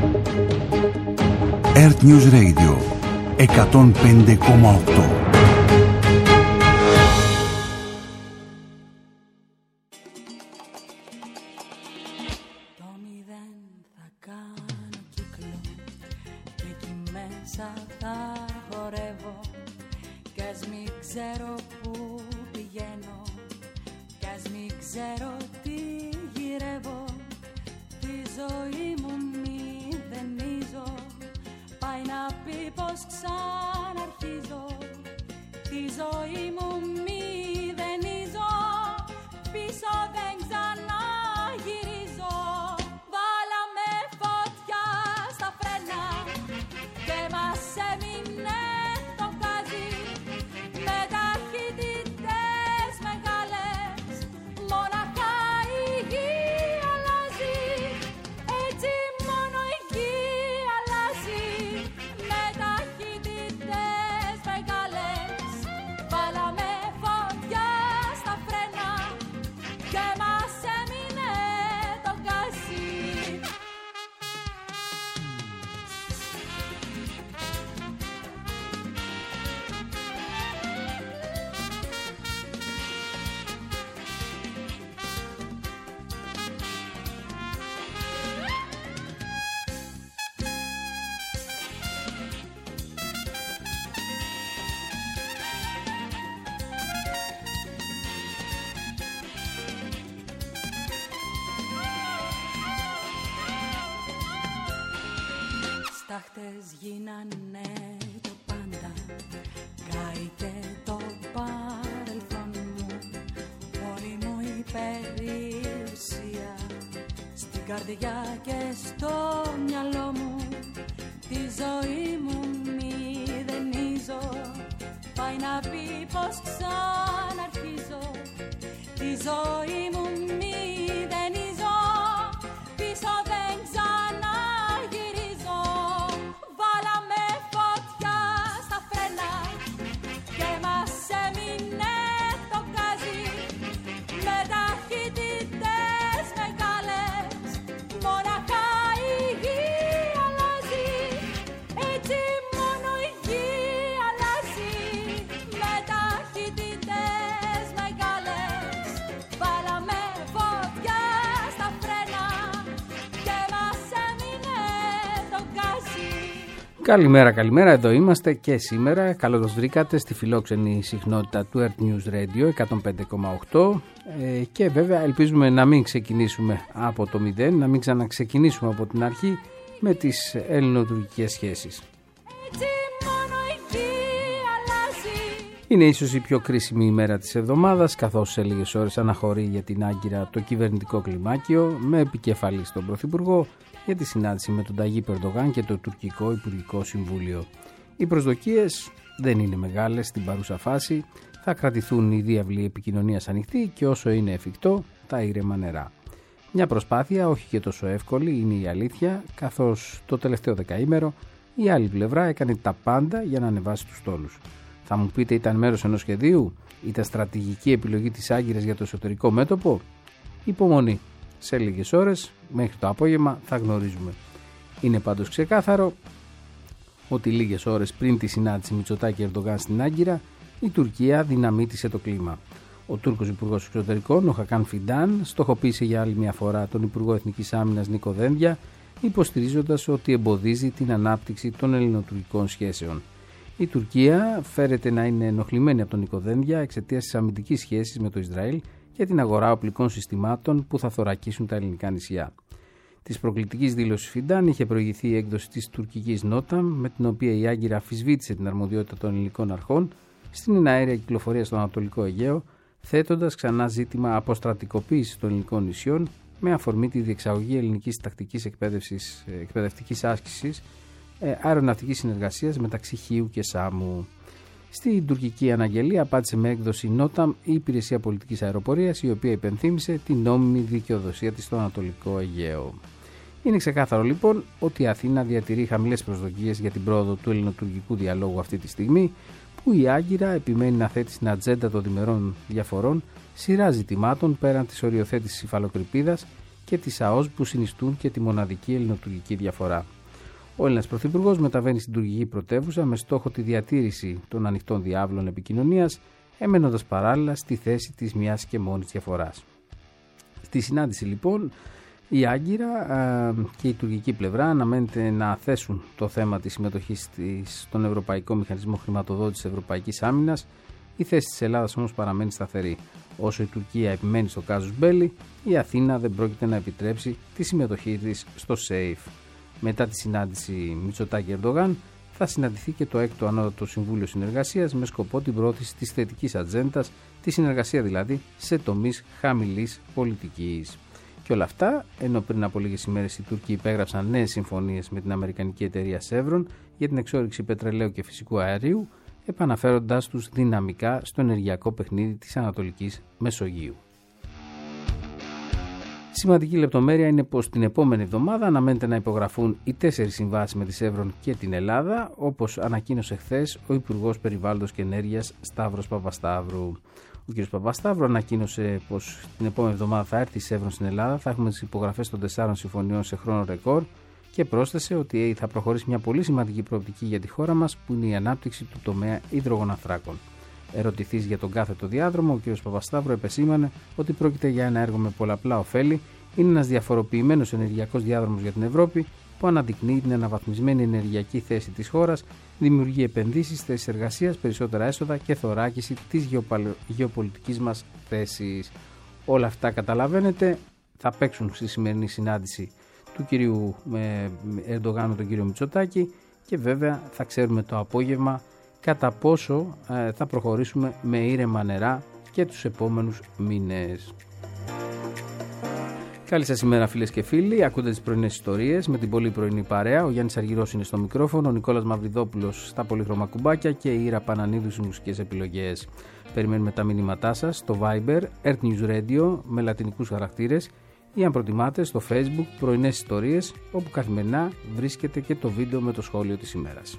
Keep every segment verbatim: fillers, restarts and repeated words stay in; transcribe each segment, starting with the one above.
Earth News Radio εκατόν πέντε κόμμα οκτώ. Στάχτες γίνανε το πάντα, κάηκε το παρελθόν μου, όλη μου η περιουσία, στην καρδιά και στο μυαλό μου, τη ζωή μου μηδενίζω, πάει να πει πως ξαναρχίζω, τη ζωή μου μηδενίζω, πίσω δεν ξαναγυρίζω. Βάλαμε φωτιά στα φρένα και μας έμεινε το γκάζι, με ταχύτητες μεγάλες, μοναχά η γη αλλάζει, έτσι μόνο η γη αλλάζει, με ταχύτητες μεγάλες. Βάλαμε φωτιά στα φρένα και μας έμεινε το γκάζι. Καλημέρα, καλημέρα, εδώ είμαστε και σήμερα. Καλώς μας βρήκατε στη φιλόξενη συχνότητα του Earth News Radio εκατόν πέντε κόμμα οκτώ ε, και βέβαια ελπίζουμε να μην ξεκινήσουμε από το μηδέν, να μην ξαναξεκινήσουμε από την αρχή με τις ελληνοτουρκικές σχέσεις. Είναι ίσως η πιο κρίσιμη ημέρα της εβδομάδας, καθώς σε λίγες ώρες αναχωρεί για την Άγκυρα το κυβερνητικό κλιμάκιο με επικεφαλή στον Πρωθυπουργό για τη συνάντηση με τον Ταγίπ Ερντογάν και το Τουρκικό Υπουργικό Συμβούλιο. Οι προσδοκίες δεν είναι μεγάλες στην παρούσα φάση, θα κρατηθούν οι διάβλοι επικοινωνίας ανοιχτοί και όσο είναι εφικτό τα ήρεμα νερά. Μια προσπάθεια όχι και τόσο εύκολη είναι η αλήθεια, καθώς το τελευταίο δεκαήμερο η άλλη πλευρά έκανε τα πάντα για να ανεβάσει τους τόλους. Θα μου πείτε, ήταν μέρος ενός σχεδίου, ήταν στρατηγική επιλογή της Άγκυρας για το εσωτερικό μέτωπο? Υπομονή. Σε λίγες ώρες, μέχρι το απόγευμα, θα γνωρίζουμε. Είναι πάντως ξεκάθαρο ότι λίγες ώρες πριν τη συνάντηση Μητσοτάκη Ερντογάν στην Άγκυρα, η Τουρκία δυναμίτισε το κλίμα. Ο Τούρκος Υπουργός Εξωτερικών, ο Χακάν Φιντάν, στοχοποίησε για άλλη μια φορά τον Υπουργό Εθνικής Άμυνας Νίκο Δένδια, υποστηρίζοντας ότι εμποδίζει την ανάπτυξη των ελληνοτουρκικών σχέσεων. Η Τουρκία φέρεται να είναι ενοχλημένη από τον Νίκο Δένδια εξαιτίας της αμυντικής σχέσης με το Ισραήλ και την αγορά οπλικών συστημάτων που θα θωρακίσουν τα ελληνικά νησιά. Της προκλητικής δήλωσης Φιντάν είχε προηγηθεί η έκδοση της τουρκικής νότα, με την οποία η Άγκυρα αμφισβήτησε την αρμοδιότητα των ελληνικών αρχών στην εναέρια κυκλοφορία στο Ανατολικό Αιγαίο, θέτοντας ξανά ζήτημα αποστρατικοποίησης των ελληνικών νησιών με αφορμή τη διεξαγωγή ελληνικής τακτικής εκπαιδευτικής άσκησης αεροναυτικής συνεργασίας μεταξύ Χίου και Σάμου. Στην τουρκική αναγγελία απάντησε με έκδοση νότα η Υπηρεσία Πολιτικής Αεροπορίας, η οποία υπενθύμησε την νόμιμη δικαιοδοσία της στο Ανατολικό Αιγαίο. Είναι ξεκάθαρο λοιπόν ότι η Αθήνα διατηρεί χαμηλές προσδοκίες για την πρόοδο του ελληνοτουρκικού διαλόγου αυτή τη στιγμή, που η Άγκυρα επιμένει να θέτει στην ατζέντα των διμερών διαφορών σειρά ζητημάτων πέραν της οριοθέτησης υφαλοκρηπίδας και της ΑΟΣ που συνιστούν και τη μοναδική ελληνοτουρκική διαφορά. Ο Έλληνας Πρωθυπουργός μεταβαίνει στην τουρκική πρωτεύουσα με στόχο τη διατήρηση των ανοιχτών διάβλων επικοινωνίας, εμένοντας παράλληλα στη θέση της μιας και μόνης διαφοράς. Στη συνάντηση λοιπόν η Άγκυρα α, και η τουρκική πλευρά αναμένεται να θέσουν το θέμα της συμμετοχής της στον Ευρωπαϊκό Μηχανισμό Χρηματοδότησης Ευρωπαϊκής Άμυνας. Η θέση της Ελλάδας όμως παραμένει σταθερή. Όσο η Τουρκία επιμένει στο κάζους μπέλι, η Αθήνα δεν πρόκειται να επιτρέψει τη συμμετοχή της στο ΣΕΙΦ. Μετά τη συνάντηση Μητσοτάκη-Ερντογάν θα συναντηθεί και το έκτο Ανώτατο Συμβούλιο Συνεργασίας με σκοπό την πρόθεση της θετικής ατζέντας, τη συνεργασία δηλαδή σε τομείς χαμηλής πολιτικής. Και όλα αυτά, ενώ πριν από λίγες ημέρες οι Τούρκοι υπέγραψαν νέες συμφωνίες με την αμερικανική εταιρεία Chevron για την εξόρυξη πετρελαίου και φυσικού αερίου, επαναφέροντάς τους δυναμικά στο ενεργειακό παιχνίδι της Ανατολικής Μεσογείου. Σημαντική λεπτομέρεια είναι πως την επόμενη εβδομάδα αναμένεται να υπογραφούν οι τέσσερις συμβάσεις με τη Chevron και την Ελλάδα, όπως ανακοίνωσε χθες ο Υπουργός Περιβάλλοντος και Ενέργειας Σταύρος Παπασταύρου. Ο κ. Παπασταύρου ανακοίνωσε πως την επόμενη εβδομάδα θα έρθει η Chevron στην Ελλάδα, θα έχουμε τις υπογραφές των τεσσάρων συμφωνιών σε χρόνο ρεκόρ και πρόσθεσε ότι θα προχωρήσει μια πολύ σημαντική προοπτική για τη χώρα μας, που είναι η ανάπτυξη του τομέα υδρογοναθράκων. Ερωτηθείς για τον κάθετο διάδρομο, ο κ. Παπασταύρου επεσήμανε ότι πρόκειται για ένα έργο με πολλαπλά ωφέλη. Είναι ένας διαφοροποιημένος ενεργειακός διάδρομος για την Ευρώπη που αναδεικνύει την αναβαθμισμένη ενεργειακή θέση της χώρας, δημιουργεί επενδύσεις, θέσεις εργασίας, περισσότερα έσοδα και θωράκιση της γεωπολιτικής μας θέσης. Όλα αυτά, καταλαβαίνετε, θα παίξουν στη σημερινή συνάντηση του κυρίου Ερντογάν με τον κύριο Μητσοτάκη και βέβαια θα ξέρουμε το απόγευμα κατά πόσο ε, θα προχωρήσουμε με ήρεμα νερά και τους επόμενους μήνες. Καλή σας ημέρα φίλες και φίλοι, ακούτε τις πρωινές ιστορίες με την πολύ πρωινή παρέα. Ο Γιάννης Αργυρός είναι στο μικρόφωνο, ο Νικόλας Μαυριδόπουλος στα πολύχρωμα κουμπάκια και η Ήρα Πανανίδου στις μουσικές επιλογές. Περιμένουμε τα μηνύματά σας στο Viber, Earth News Radio με λατινικούς χαρακτήρες ή αν προτιμάτε στο Facebook πρωινές ιστορίες, όπου καθημερινά βρίσκεται και το βίντεο με το σχόλιο της ημέρας.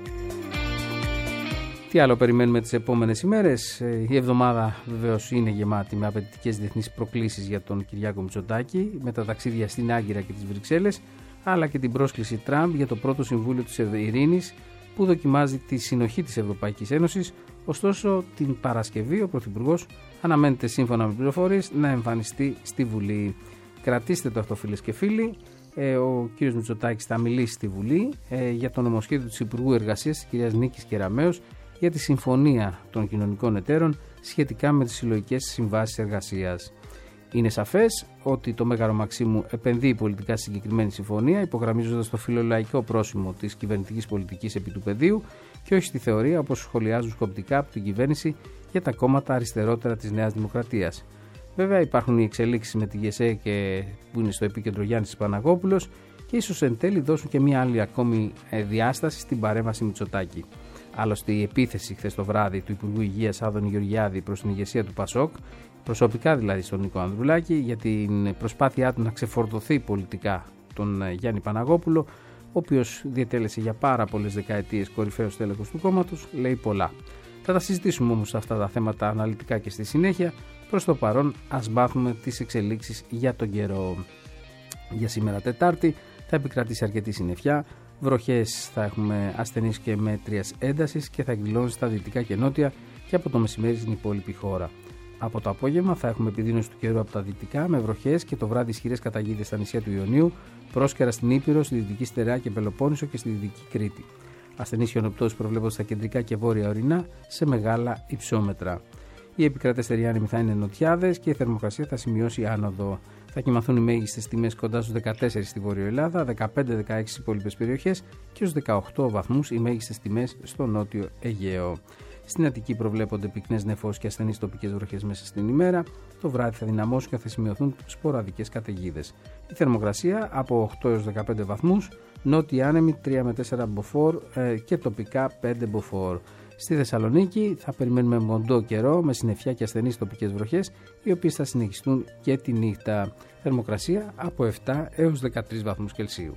Τι άλλο περιμένουμε τις επόμενες ημέρες? Η εβδομάδα βεβαίως είναι γεμάτη με απαιτητικές διεθνείς προκλήσεις για τον Κυριάκο Μητσοτάκη, με τα ταξίδια στην Άγκυρα και τις Βρυξέλλες, αλλά και την πρόσκληση Τραμπ για το πρώτο Συμβούλιο της Ειρήνης που δοκιμάζει τη συνοχή της Ευρωπαϊκής Ένωσης. Ωστόσο, την Παρασκευή ο Πρωθυπουργός αναμένεται, σύμφωνα με πληροφορίες, να εμφανιστεί στη Βουλή. Κρατήστε το αυτό, φίλες και φίλοι. Ε, ο κ. Μητσοτάκης θα μιλήσει στη Βουλή ε, για το νομοσχέδιο της Υπουργού Εργασίας της κυρίας Νίκης Κεραμέως για τη συμφωνία των κοινωνικών εταίρων σχετικά με τις συλλογικές συμβάσεις εργασίας. Είναι σαφές ότι το Μέγαρο Μαξίμου επενδύει πολιτικά στη συγκεκριμένη συμφωνία, υπογραμμίζοντας το φιλολαϊκό πρόσημο της κυβερνητικής πολιτικής επί του πεδίου και όχι στη θεωρία, όπως σχολιάζουν σκοπτικά από την κυβέρνηση για τα κόμματα αριστερότερα της Νέας Δημοκρατίας. Βέβαια, υπάρχουν οι εξελίξεις με τη ΓΕΣΕ και που είναι στο επίκεντρο Γιάννης Παναγόπουλος και ίσως εν τέλει δώσουν και μια άλλη ακόμη διάσταση στην παρέμβαση Μητσοτάκη. Άλλωστε, η επίθεση χθες το βράδυ του Υπουργού Υγείας Άδωνη Γεωργιάδη προς την ηγεσία του ΠΑΣΟΚ, προσωπικά δηλαδή στον Νίκο Ανδρουλάκη, για την προσπάθειά του να ξεφορτωθεί πολιτικά τον Γιάννη Παναγόπουλο, ο οποίος διετέλεσε για πάρα πολλές δεκαετίες κορυφαίος τέλεχος του κόμματος, λέει πολλά. Θα τα συζητήσουμε όμως αυτά τα θέματα αναλυτικά και στη συνέχεια. Προς το παρόν, ας μάθουμε τις εξελίξεις για τον καιρό. Για σήμερα Τετάρτη θα επικρατήσει αρκετή συννεφιά. Βροχές θα έχουμε ασθενείς και μέτριας έντασης και θα εκδηλώνει στα δυτικά και νότια και από το μεσημέρι στην υπόλοιπη χώρα. Από το απόγευμα θα έχουμε επιδείνωση του καιρού από τα δυτικά με βροχές και το βράδυ ισχυρές καταιγίδες στα νησιά του Ιωνίου, πρόσκαιρα στην Ήπειρο, στη Δυτική Στερεά και Πελοπόννησο και στη Δυτική Κρήτη. Ασθενείς χιονοπτώσεις προβλέπονται στα κεντρικά και βόρεια ορεινά σε μεγάλα υψόμετρα. Οι επικρατέστεροι άνεμοι θα είναι νοτιάδες και η θερμοκρασία θα σημειώσει άνοδο. Θα κοιμαθούν οι μέγιστες τιμές κοντά στους δεκατέσσερα στη Βόρειο Ελλάδα, δεκαπέντε δεκαέξι στις υπόλοιπες περιοχές και στους δεκαοκτώ βαθμούς οι μέγιστες τιμές στο Νότιο Αιγαίο. Στην Αττική προβλέπονται πυκνές νεφώσεις και ασθενείς τοπικές βροχές μέσα στην ημέρα. Το βράδυ θα δυναμώσουν και θα σημειωθούν σποραδικές καταιγίδες. Η θερμοκρασία από οκτώ έως δεκαπέντε βαθμούς, νότιοι άνεμοι τρία με τέσσερα μποφόρ ε, και τοπικά πέντε μποφόρ. Στη Θεσσαλονίκη θα περιμένουμε μοντό καιρό με συννεφιά και ασθενείς τοπικές βροχές, οι οποίες θα συνεχιστούν και τη νύχτα. Θερμοκρασία από επτά έως δεκατρείς βαθμούς Κελσίου.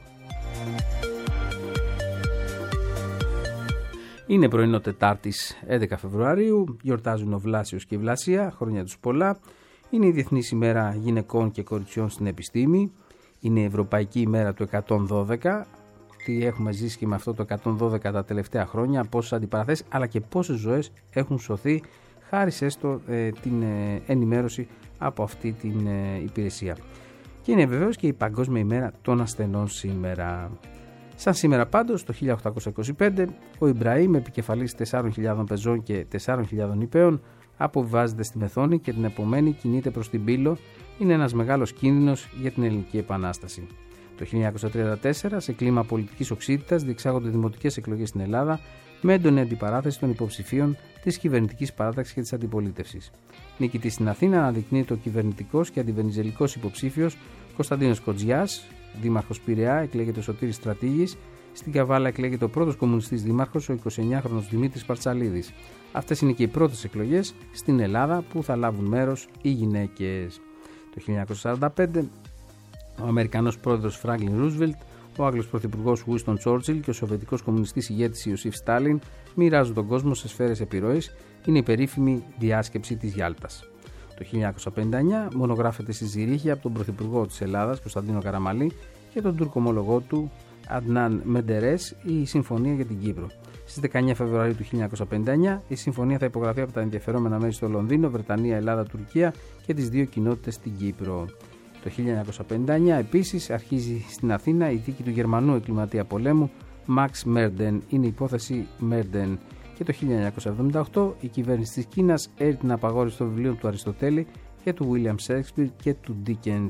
Είναι πρωινό Τετάρτης έντεκα Φεβρουαρίου, γιορτάζουν ο Βλάσιος και η Βλασία, χρόνια τους πολλά. Είναι η Διεθνής ημέρα γυναικών και κοριτσιών στην επιστήμη. Είναι η Ευρωπαϊκή ημέρα του εκατόν δώδεκα, τι έχουμε ζήσει και με αυτό το εκατόν δώδεκα τα τελευταία χρόνια, πόσες αντιπαραθέσεις αλλά και πόσες ζωές έχουν σωθεί χάρη σε έστω ε, την ε, ενημέρωση από αυτή την ε, υπηρεσία. Και είναι βεβαίως και η Παγκόσμια ημέρα των ασθενών σήμερα. Σαν σήμερα πάντως, το χίλια οκτακόσια είκοσι πέντε, ο Ιμπραήμ, επικεφαλής τεσσάρων χιλιάδων πεζών και τεσσάρων χιλιάδων υπέων, αποβιβάζεται στη Μεθόνη και την επομένη κινείται προς την Πύλο. Είναι ένας μεγάλος κίνδυνος για την Ελληνική Επανάσταση. Το χίλια εννιακόσια τριάντα τέσσερα, σε κλίμα πολιτικής οξύτητας, διεξάγονται δημοτικές εκλογές στην Ελλάδα με έντονη αντιπαράθεση των υποψηφίων της κυβερνητικής παράταξης και της αντιπολίτευσης. Νικητής στην Αθήνα αναδεικνύεται ο κυβερνητικός και αντιβενιζελικός υποψήφιος Κωνσταντίνος Κοτζιάς. Δήμαρχος Πειραιά εκλέγεται ο Σωτήρης Στρατήγης. Στην Καβάλα εκλέγεται ο πρώτος κομμουνιστής δήμαρχος, ο εικοσιεννιάχρονος Δημήτρης Παρτσαλίδης. Αυτές είναι και οι πρώτες εκλογές στην Ελλάδα που θα λάβουν μέρος οι γυναίκες. Το χίλια εννιακόσια σαράντα πέντε, ο Αμερικανός πρόεδρος Φράγκλιν Ρούσβελτ, ο Άγγλος πρωθυπουργός Βουίστον Τσόρτσιλ και ο Σοβιετικός κομμουνιστής ηγέτης Ιωσήφ Στάλιν μοιράζουν τον κόσμο σε σφαίρες επιρροής. Είναι η περίφημη διάσκεψη της Γιάλτας. Το χίλια εννιακόσια πενήντα εννιά μονογράφεται στη Ζηρίχη από τον πρωθυπουργό της Ελλάδας Κωνσταντίνο Καραμαλή και τον Τούρκο ομόλογό του Αντνάν Μεντερές η Συμφωνία για την Κύπρο. Στις δεκαεννιά Φεβρουαρίου του χίλια εννιακόσια πενήντα εννιά η συμφωνία θα υπογραφεί από τα ενδιαφερόμενα μέρη στο Λονδίνο, Βρετανία, Ελλάδα, Τουρκία και τις δύο κοινότητες στην Κύπρο. Το χίλια εννιακόσια πενήντα εννιά επίσης αρχίζει στην Αθήνα η δίκη του Γερμανού εγκληματία πολέμου Μαξ Μέρντεν. Είναι η υπόθεση Μέρντεν. Και το χίλια εννιακόσια εβδομήντα οκτώ η κυβέρνηση της Κίνας έρει την απαγόρευση των βιβλίων του Αριστοτέλη και του William Shakespeare και του Dickens.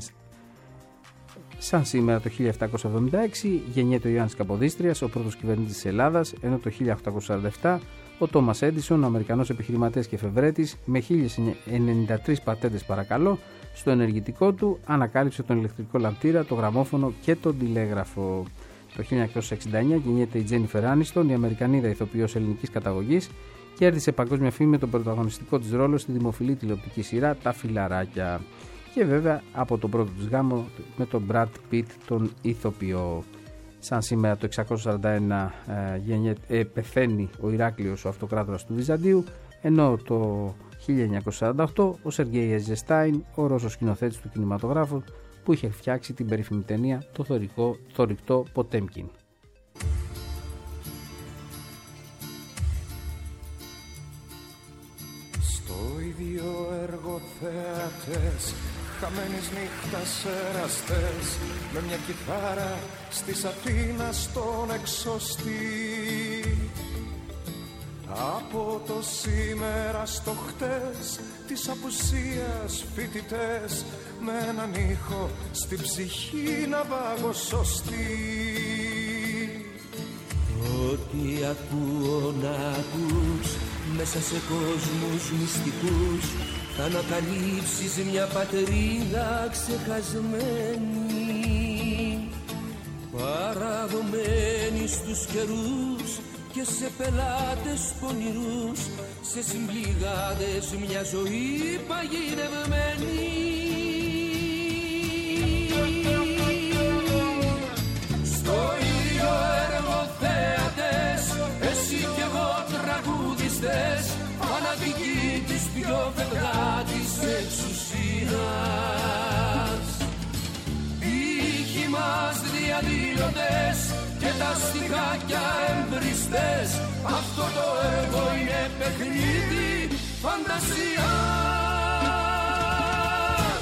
Σαν σήμερα το χίλια επτακόσια εβδομήντα έξι γεννιέται ο Ιωάννης Καποδίστριας, ο πρώτος κυβερνήτης της Ελλάδας, ενώ το χίλια οκτακόσια σαράντα επτά ο Τόμας Έντισον, ο Αμερικανός επιχειρηματίας και εφευρέτης, με χίλιες ενενήντα τρεις πατέντες παρακαλώ, στο ενεργητικό του ανακάλυψε τον ηλεκτρικό λαμπτήρα, το γραμμόφωνο και τον τηλέγραφο. Το χίλια εννιακόσια εξήντα εννιά γεννιέται η Τζένιφερ Άνιστον, η Αμερικανίδα ηθοποιός ελληνικής καταγωγής, κέρδισε παγκόσμια φήμη με τον πρωταγωνιστικό της ρόλο στη δημοφιλή τηλεοπτική σειρά Τα Φιλαράκια. Και βέβαια από τον πρώτο της γάμο με τον Brad Pitt, τον ηθοποιό. Σαν σήμερα το εξακόσια σαράντα ένα ε, γεννιέται, ε, πεθαίνει ο Ηράκλειος, ο αυτοκράτορας του Βυζαντίου, ενώ το χίλια εννιακόσια σαράντα οκτώ ο Σεργέι Ειζενστάιν, ο Ρώσος σκηνοθέτης του κινηματογράφου, που είχε φτιάξει την περίφημη ταινία το θωρικό, θωρηκτό Ποτέμκιν. Στο ίδιο έργο θεατές, χαμένης νύχτας εραστές, με μια κιθάρα στις Αθήνας τον εξωστή. Από το σήμερα στο χτες της απουσίας φοιτητές, με έναν ήχο στην ψυχή να παγωσωστεί. Ό,τι ακούω να ακούς, μέσα σε κόσμους μυστικούς, θα ανακαλύψεις μια πατρίδα ξεχασμένη, παραδομένη στους καιρούς και σε πελάτες πονηρούς, σε συμπληγάδες μια ζωή παγιδευμένη. Στο ίδιο έργο θέατες, εσύ κι εγώ τραγουδιστές, φανατικοί της πιο φευγάτης εξουσίας. Ήχοι μας διαδηλωτές και τα στιχάκια εμπριστές, αυτό το έργο είναι παιχνίδι φαντασίας.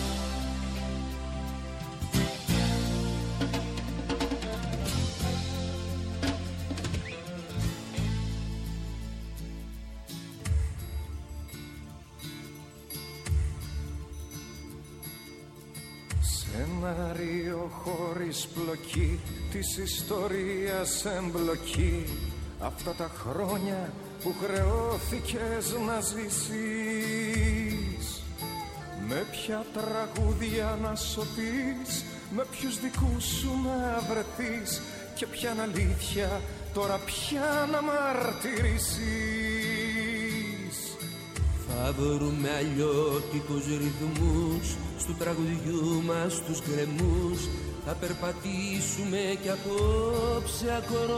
Σενάριο χωρίς πλοκή, της ιστορίας εμπλοκή, αυτά τα χρόνια που χρεώθηκες να ζήσεις. Με ποια τραγούδια να σωθείς, με ποιους δικούς σου να βρεθείς, και ποια αλήθεια τώρα πια να μαρτυρήσεις. Θα βρούμε αλλιώτικους ρυθμούς στου τραγουδιού μας τους γκρεμούς, θα περπατήσουμε κι απόψε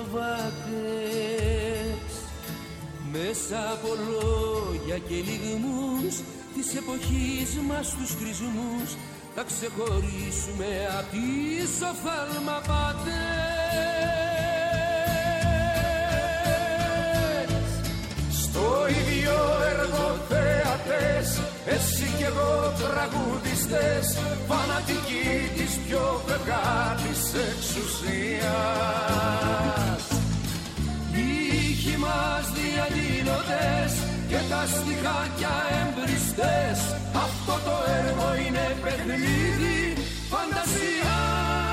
ακροβάτες, μέσα από λόγια και λιγμούς της εποχής μας τους χρησμούς, θα ξεχωρίσουμε απ' τις οφθαλμαπάτες. διαδηλωτές, εσύ κι εγώ τραγουδιστές, φανατικοί της πιο φευγάτης εξουσίας. Οι ήχοι μας διαδηλωτές και τα στιχάκια εμπριστές, αυτό το έργο είναι παιχνίδι φαντασίας.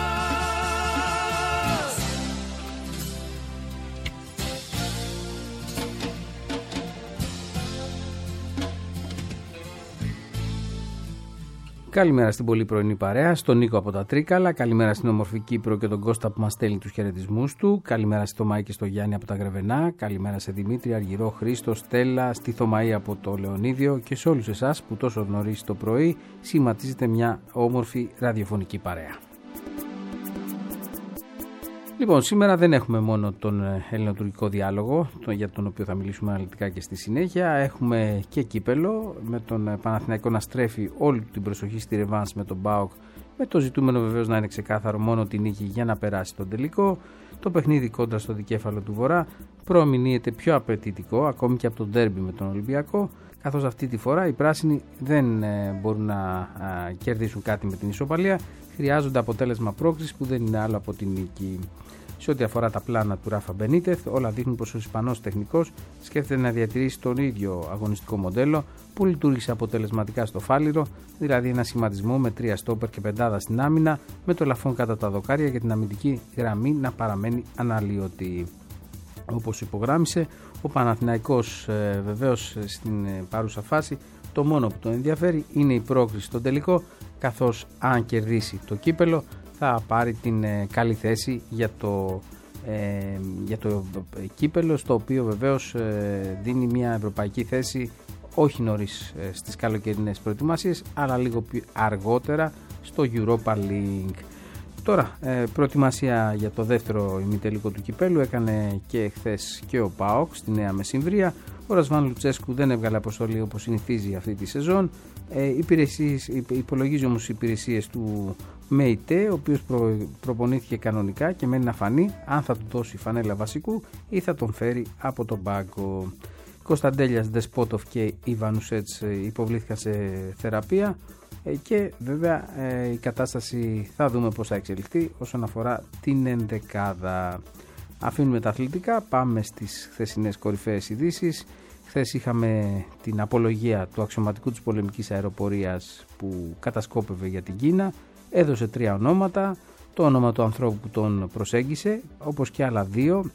Καλημέρα στην πολύ πρωινή παρέα, στον Νίκο από τα Τρίκαλα. Καλημέρα στην όμορφη Κύπρο και τον Κώστα που μας στέλνει τους χαιρετισμούς του. Καλημέρα στη Θωμαή και στο Γιάννη από τα Γρεβενά. Καλημέρα σε Δημήτρη, Αργυρό, Χρήστο, Στέλλα, στη Θωμαή από το Λεωνίδιο και σε όλους εσάς που τόσο νωρίς το πρωί σχηματίζετε μια όμορφη ραδιοφωνική παρέα. Λοιπόν, σήμερα δεν έχουμε μόνο τον ελληνοτουρκικό διάλογο, τον, για τον οποίο θα μιλήσουμε αναλυτικά και στη συνέχεια. Έχουμε και κύπελο, με τον Παναθηναϊκό να στρέφει όλη την προσοχή στη ρεβάνς με τον ΠΑΟΚ, με το ζητούμενο βεβαίως να είναι ξεκάθαρο μόνο την νίκη για να περάσει τον τελικό. Το παιχνίδι κόντρα στο δικέφαλο του Βορρά προμηνύεται πιο απαιτητικό, ακόμη και από τον ντέρμπι με τον Ολυμπιακό, καθώς αυτή τη φορά οι πράσινοι δεν ε, μπορούν να α, κερδίσουν κάτι με την ισοπαλία. Χρειάζονται αποτέλεσμα πρόκρισης που δεν είναι άλλο από την νίκη. Σε ό,τι αφορά τα πλάνα του Ράφα Μπενίτεθ, όλα δείχνουν πως ο Ισπανός τεχνικός σκέφτεται να διατηρήσει τον ίδιο αγωνιστικό μοντέλο που λειτουργήσε αποτελεσματικά στο Φάληρο, δηλαδή ένα σχηματισμό με τρία στόπερ και πεντάδα στην άμυνα, με το λαφόν κατά τα δοκάρια και την αμυντική γραμμή να παραμένει αναλύωτη. Όπως υπογράμμισε, ο Παναθηναϊκός ε, βεβαίως στην ε, παρούσα φάση το μόνο που τον ενδιαφέρει είναι η πρόκριση στο τελικό, καθώς αν κερδίσει το κύπελο θα πάρει την ε, καλή θέση για το, ε, για το ε, κύπελο, στο οποίο βεβαίως ε, δίνει μια ευρωπαϊκή θέση όχι νωρίς ε, στις καλοκαιρινές προετοιμασίες, αλλά λίγο πιο αργότερα στο Europa League. Τώρα, ε, προετοιμασία για το δεύτερο ημιτελικό του κυπέλου έκανε και χθες και ο ΠΑΟΚ στη Νέα Μεσημβρία. Ο Ρασβάν Λουτσέσκου δεν έβγαλε αποστολή όπως συνηθίζει αυτή τη σεζόν. Ε, υπηρεσίες, υπολογίζει όμως οι υπηρεσίες του ΜΕΙΤΕ, ο οποίος προ, προπονήθηκε κανονικά και μένει να φανεί αν θα του δώσει φανέλα βασικού ή θα τον φέρει από τον πάγκο. Κωνσταντέλιας, Δεσπότοφ και Ιβανουσέτς υποβλήθηκαν σε θεραπεία και βέβαια η κατάσταση θα δούμε πώς θα εξελιχθεί όσον αφορά την ενδεκάδα. Αφήνουμε τα αθλητικά, πάμε στις χθεσινές κορυφαίες ειδήσεις. Χθες είχαμε την απολογία του αξιωματικού της πολεμικής αεροπορίας που κατασκόπευε για την Κίνα. Έδωσε τρία ονόματα, το όνομα του ανθρώπου που τον προσέγγισε, όπως και άλλα δύο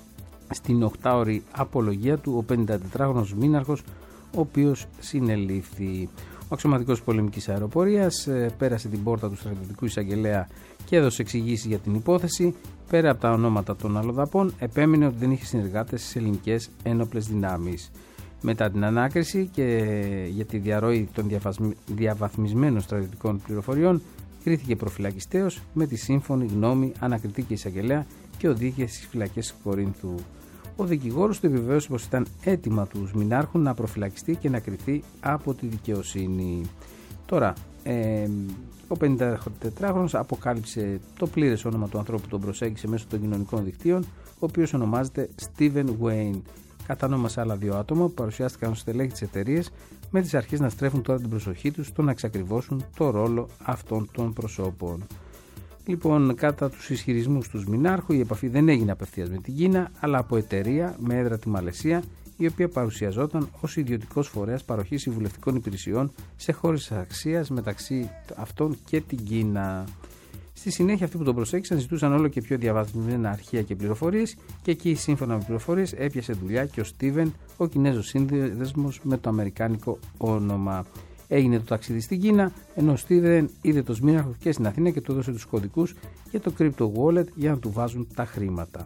στην οκτάωρη απολογία του, ο πενηντατετράχρονος μήναρχος, ο οποίος συνελήφθη. Ο αξιωματικός της πολεμικής αεροπορίας πέρασε την πόρτα του στρατιωτικού εισαγγελέα και έδωσε εξηγήσεις για την υπόθεση. Πέρα από τα ονόματα των αλλοδαπών, επέμεινε ότι δεν είχε συνεργάτες στις ελληνικές ένοπλες δυνάμεις. Μετά την ανάκριση και για τη διαρροή των διαβαθμισμένων στρατιωτικών πληροφοριών, κρίθηκε προφυλακιστέως με τη σύμφωνη γνώμη ανακριτή και εισαγγελέα και οδήγησε στις φυλακές Κορίνθου. Ο δικηγόρος του επιβεβαίωσε πως ήταν έτοιμα του μηνάρχου να προφυλακιστεί και να κριθεί από τη δικαιοσύνη. Τώρα, ε, ο πενηντατετράχρονος αποκάλυψε το πλήρες όνομα του ανθρώπου που τον προσέγγισε μέσω των κοινωνικών δικτύων, ο οποίος ονομάζεται Steven Wayne. Κατανόμασε άλλα δύο άτομα που παρουσιάστηκαν ως στελέχη της εταιρείας, με τις αρχές να στρέφουν τώρα την προσοχή τους στο να εξακριβώσουν το ρόλο αυτών των προσώπων. Λοιπόν, κατά τους ισχυρισμούς του μηνάρχου, η επαφή δεν έγινε απευθείας με την Κίνα, αλλά από εταιρεία με έδρα τη Μαλαισία, η οποία παρουσιαζόταν ως ιδιωτικός φορέας παροχής συμβουλευτικών υπηρεσιών σε χώρες αξίας, μεταξύ αυτών και την Κίνα. Στη συνέχεια, αυτοί που τον προσέγγισαν ζητούσαν όλο και πιο διαβαθμισμένα αρχεία και πληροφορίες, και εκεί, σύμφωνα με πληροφορίες, έπιασε δουλειά και ο Στίβεν, ο Κινέζος σύνδεσμος με το αμερικάνικο όνομα. Έγινε το ταξίδι στην Κίνα, ενώ ο Στίβεν είδε το Σμήναρχο και στην Αθήνα και του έδωσε τους κωδικούς για το crypto wallet για να του βάζουν τα χρήματα.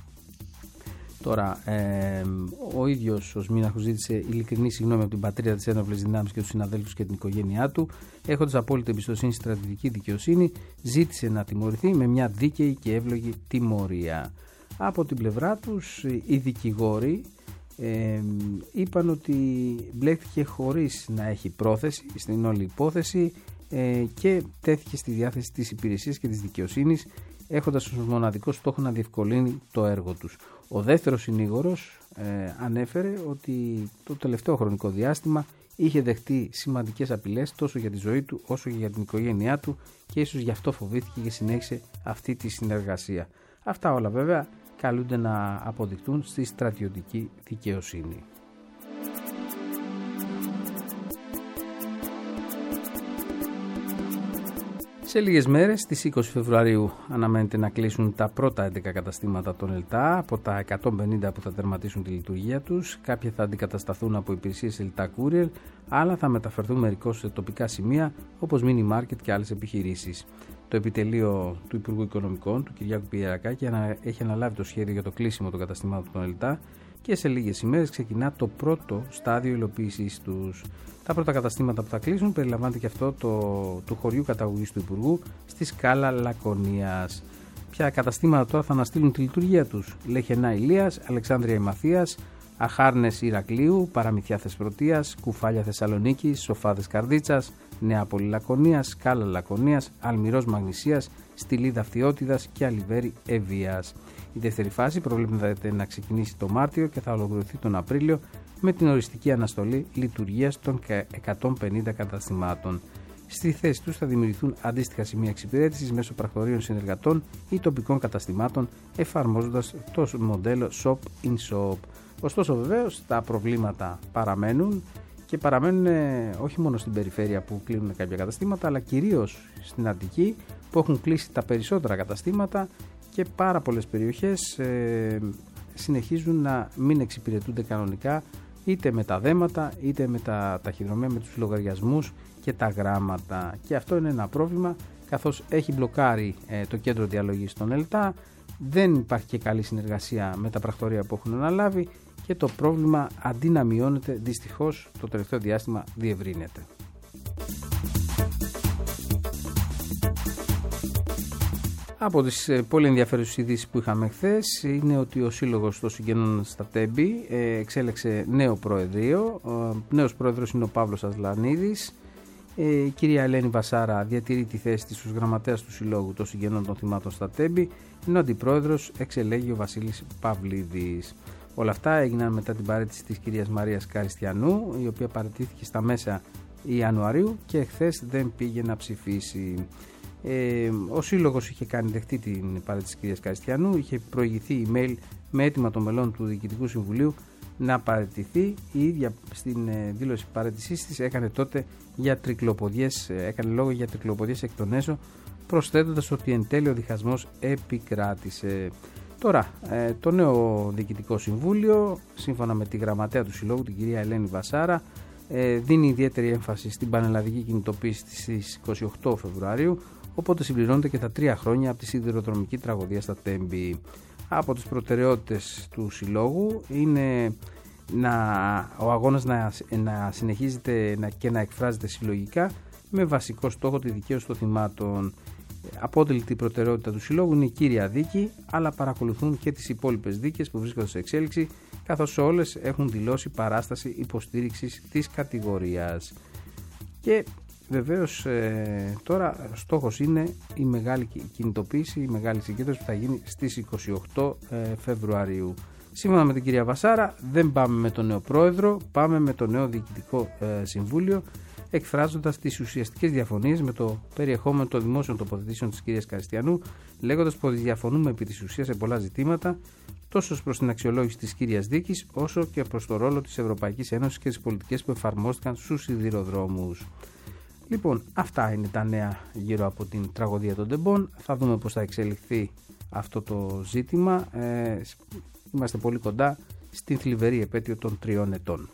Τώρα, ε, ο ίδιος ο Σμήναρχος ζήτησε ειλικρινή συγγνώμη από την πατρίδα, της ένοπλες δυνάμεις και τους συναδέλφους και την οικογένειά του. Έχοντας απόλυτη εμπιστοσύνη στη στρατιωτική δικαιοσύνη, ζήτησε να τιμωρηθεί με μια δίκαιη και εύλογη τιμωρία. Από την πλευρά τους, οι δικηγόροι ε, είπαν ότι μπλέχθηκε χωρίς να έχει πρόθεση στην όλη υπόθεση ε, και τέθηκε στη διάθεση της υπηρεσίας και της δικαιοσύνης, έχοντας ως μοναδικό στόχο να διευκολύνει το έργο τους. Ο δεύτερος συνήγορος ε, ανέφερε ότι το τελευταίο χρονικό διάστημα είχε δεχτεί σημαντικές απειλές τόσο για τη ζωή του όσο και για την οικογένειά του και ίσως γι' αυτό φοβήθηκε και συνέχισε αυτή τη συνεργασία. Αυτά όλα βέβαια καλούνται να αποδειχτούν στη στρατιωτική δικαιοσύνη. Σε λίγες μέρες, στις είκοσι Φεβρουαρίου, αναμένεται να κλείσουν τα πρώτα έντεκα καταστήματα των ΕΛΤΑ από τα εκατόν πενήντα που θα τερματίσουν τη λειτουργία τους. Κάποια θα αντικατασταθούν από υπηρεσίες ΕΛΤΑ Courier, άλλα θα μεταφερθούν μερικώς σε τοπικά σημεία όπως mini market και άλλες επιχειρήσεις. Το επιτελείο του Υπουργού Οικονομικών, του Κυριάκου Πιερακάκη, έχει αναλάβει το σχέδιο για το κλείσιμο των καταστημάτων των ΕΛΤΑ και σε λίγες ημέρες ξεκινά το πρώτο στάδιο υλοποίησης τους. Τα πρώτα καταστήματα που θα κλείσουν περιλαμβάνεται και αυτό το, του χωριού καταγωγής του Υπουργού στη Σκάλα Λακωνίας. Ποια καταστήματα τώρα θα αναστείλουν τη λειτουργία τους? Λεχενά Ηλίας, Αλεξάνδρεια Ημαθίας, Αχάρνες Ηρακλείου, Παραμυθιά Θεσπρωτείας, Κουφάλια Θεσσαλονίκης, Σοφάδες Καρδίτσας, Νεάπολη Λακωνίας, Σκάλα Λακωνίας, Αλμυρός Μαγνησίας, Στυλίδα Φθιώτιδας και Αλιβέρη Ευβίας. Η δεύτερη φάση προβλέπεται να ξεκινήσει το Μάρτιο και θα ολοκληρωθεί τον Απρίλιο με την οριστική αναστολή λειτουργίας των εκατόν πενήντα καταστημάτων. Στη θέση τους θα δημιουργηθούν αντίστοιχα σημεία εξυπηρέτησης μέσω πρακτορείων συνεργατών ή τοπικών καταστημάτων, εφαρμόζοντας το μοντέλο shop in shop. Ωστόσο βεβαίως τα προβλήματα παραμένουν και παραμένουν όχι μόνο στην περιφέρεια που κλείνουν κάποια καταστήματα, αλλά κυρίως στην Αττική που έχουν κλείσει τα περισσότερα καταστήματα και πάρα πολλές περιοχές ε, συνεχίζουν να μην εξυπηρετούνται κανονικά, είτε με τα δέματα είτε με τα ταχυδρομεία, με τους λογαριασμούς και τα γράμματα. Και αυτό είναι ένα πρόβλημα, καθώς έχει μπλοκάρει ε, το κέντρο διαλογής των ΕΛΤΑ, δεν υπάρχει και καλή συνεργασία με τα πρακτορεία που έχουν αναλάβει και το πρόβλημα αντί να μειώνεται, δυστυχώς το τελευταίο διάστημα διευρύνεται. Από τις πολύ ενδιαφέρουσες ειδήσεις που είχαμε χθες είναι ότι ο Σύλλογος των Συγγενών στα Τέμπη εξέλεξε νέο προεδρείο. Ο νέος πρόεδρος είναι ο Παύλος Ασλανίδης. Η κυρία Ελένη Βασάρα διατηρεί τη θέση της ως γραμματέας του Συλλόγου των Συγγενών των Θυμάτων στα Τέμπη, ενώ αντιπρόεδρος εξελέγει ο Βασίλης Παυλίδης. Όλα αυτά έγιναν μετά την παραίτηση της κυρίας Μαρίας Καριστιανού, η οποία παραιτήθηκε στα μέσα Ιανουαρίου και χθες δεν πήγε να ψηφίσει. Ε, ο Σύλλογος είχε κάνει δεχτή την παραίτηση της κυρίας Καριστιανού, είχε προηγηθεί email με αίτημα των μελών του Διοικητικού Συμβουλίου να παραιτηθεί. Η ίδια στην ε, δήλωση παραίτησής της έκανε τότε για τρικλοποδιές, ε, έκανε λόγο για τρικλοποδιές εκ των έσω, προσθέτοντας ότι εν τέλει ο διχασμός επικράτησε. Τώρα, ε, το νέο Διοικητικό Συμβούλιο, σύμφωνα με τη γραμματέα του Συλλόγου, την κυρία Ελένη Βασάρα, ε, δίνει ιδιαίτερη έμφαση στην πανελλαδική κινητοποίηση στις είκοσι οκτώ Φεβρουαρίου, οπότε συμπληρώνεται και τα τρία χρόνια από τη σιδηροδρομική τραγωδία στα Τέμπη. Από τις προτεραιότητες του Συλλόγου είναι να, ο αγώνας να, να συνεχίζεται να, και να εκφράζεται συλλογικά με βασικό στόχο τη δικαίωση των θυμάτων. Απότελη προτεραιότητα του Συλλόγου είναι η κύρια δίκη, αλλά παρακολουθούν και τις υπόλοιπες δίκες που βρίσκονται σε εξέλιξη, καθώς όλες έχουν δηλώσει παράσταση υποστήριξης της κατηγορίας. Και βεβαίως ε, τώρα στόχος είναι η μεγάλη κινητοποίηση, η μεγάλη συγκέντρωση που θα γίνει στις είκοσι οκτώ ε, Φεβρουαρίου. Σύμφωνα με την κυρία Βασάρα, δεν πάμε με τον νέο πρόεδρο, πάμε με το νέο Διοικητικό ε, Συμβούλιο, εκφράζοντας τις ουσιαστικές διαφωνίες με το περιεχόμενο των δημόσιων τοποθετήσεων της κυρίας Καριστιανού, λέγοντας πως διαφωνούμε επί της ουσίας σε πολλά ζητήματα, τόσο προς την αξιολόγηση της κύριας δίκης, όσο και προς το ρόλο της Ευρωπαϊκής Ένωσης και τις πολιτικές που εφαρμόστηκαν στους σιδηροδρόμους. Λοιπόν, αυτά είναι τα νέα γύρω από την τραγωδία των Τεμπών. Θα δούμε πώς θα εξελιχθεί αυτό το ζήτημα. Ε, είμαστε πολύ κοντά στην θλιβερή επέτειο των τριών ετών.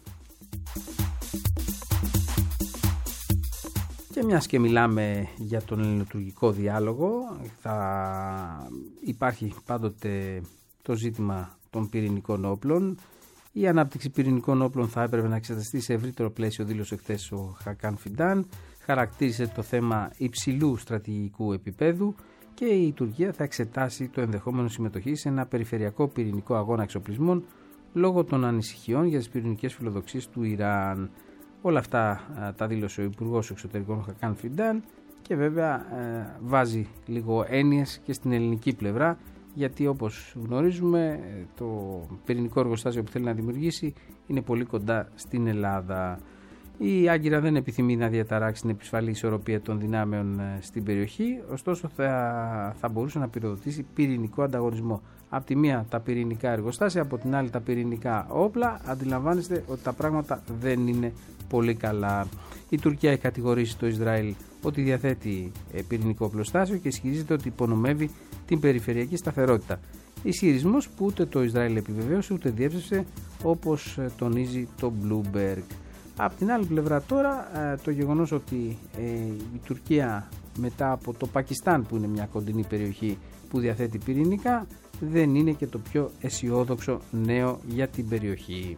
Και μιας και μιλάμε για τον ελληνοτουρκικό διάλογο, θα υπάρχει πάντοτε το ζήτημα των πυρηνικών όπλων. Η ανάπτυξη πυρηνικών όπλων θα έπρεπε να εξεταστεί σε ευρύτερο πλαίσιο, δήλωσε χθες ο Χακάν Φιντάν. Χαρακτήρισε το θέμα υψηλού στρατηγικού επίπεδου και η Τουρκία θα εξετάσει το ενδεχόμενο συμμετοχή σε ένα περιφερειακό πυρηνικό αγώνα εξοπλισμών λόγω των ανησυχιών για τις πυρηνικές φιλοδοξίες του Ιράν. Όλα αυτά α, τα δήλωσε ο Υπουργός Εξωτερικών Χακάν Φιντάν και βέβαια α, βάζει λίγο έννοιες και στην ελληνική πλευρά, γιατί όπως γνωρίζουμε το πυρηνικό εργοστάσιο που θέλει να δημιουργήσει είναι πολύ κοντά στην Ελλάδα. Η Άγκυρα δεν επιθυμεί να διαταράξει την επισφαλή ισορροπία των δυνάμεων στην περιοχή, ωστόσο θα, θα μπορούσε να πυροδοτήσει πυρηνικό ανταγωνισμό. Από τη μία τα πυρηνικά εργοστάσια, από την άλλη τα πυρηνικά όπλα. Αντιλαμβάνεστε ότι τα πράγματα δεν είναι πολύ καλά. Η Τουρκία έχει κατηγορήσει το Ισραήλ ότι διαθέτει πυρηνικό οπλοστάσιο και ισχυρίζεται ότι υπονομεύει την περιφερειακή σταθερότητα. Ισχυρισμός που ούτε το Ισραήλ επιβεβαίωσε ούτε διέψευσε, όπως τονίζει το Bloomberg. Από την άλλη πλευρά τώρα, το γεγονός ότι η Τουρκία μετά από το Πακιστάν, που είναι μια κοντινή περιοχή που διαθέτει πυρηνικά, δεν είναι και το πιο αισιόδοξο νέο για την περιοχή.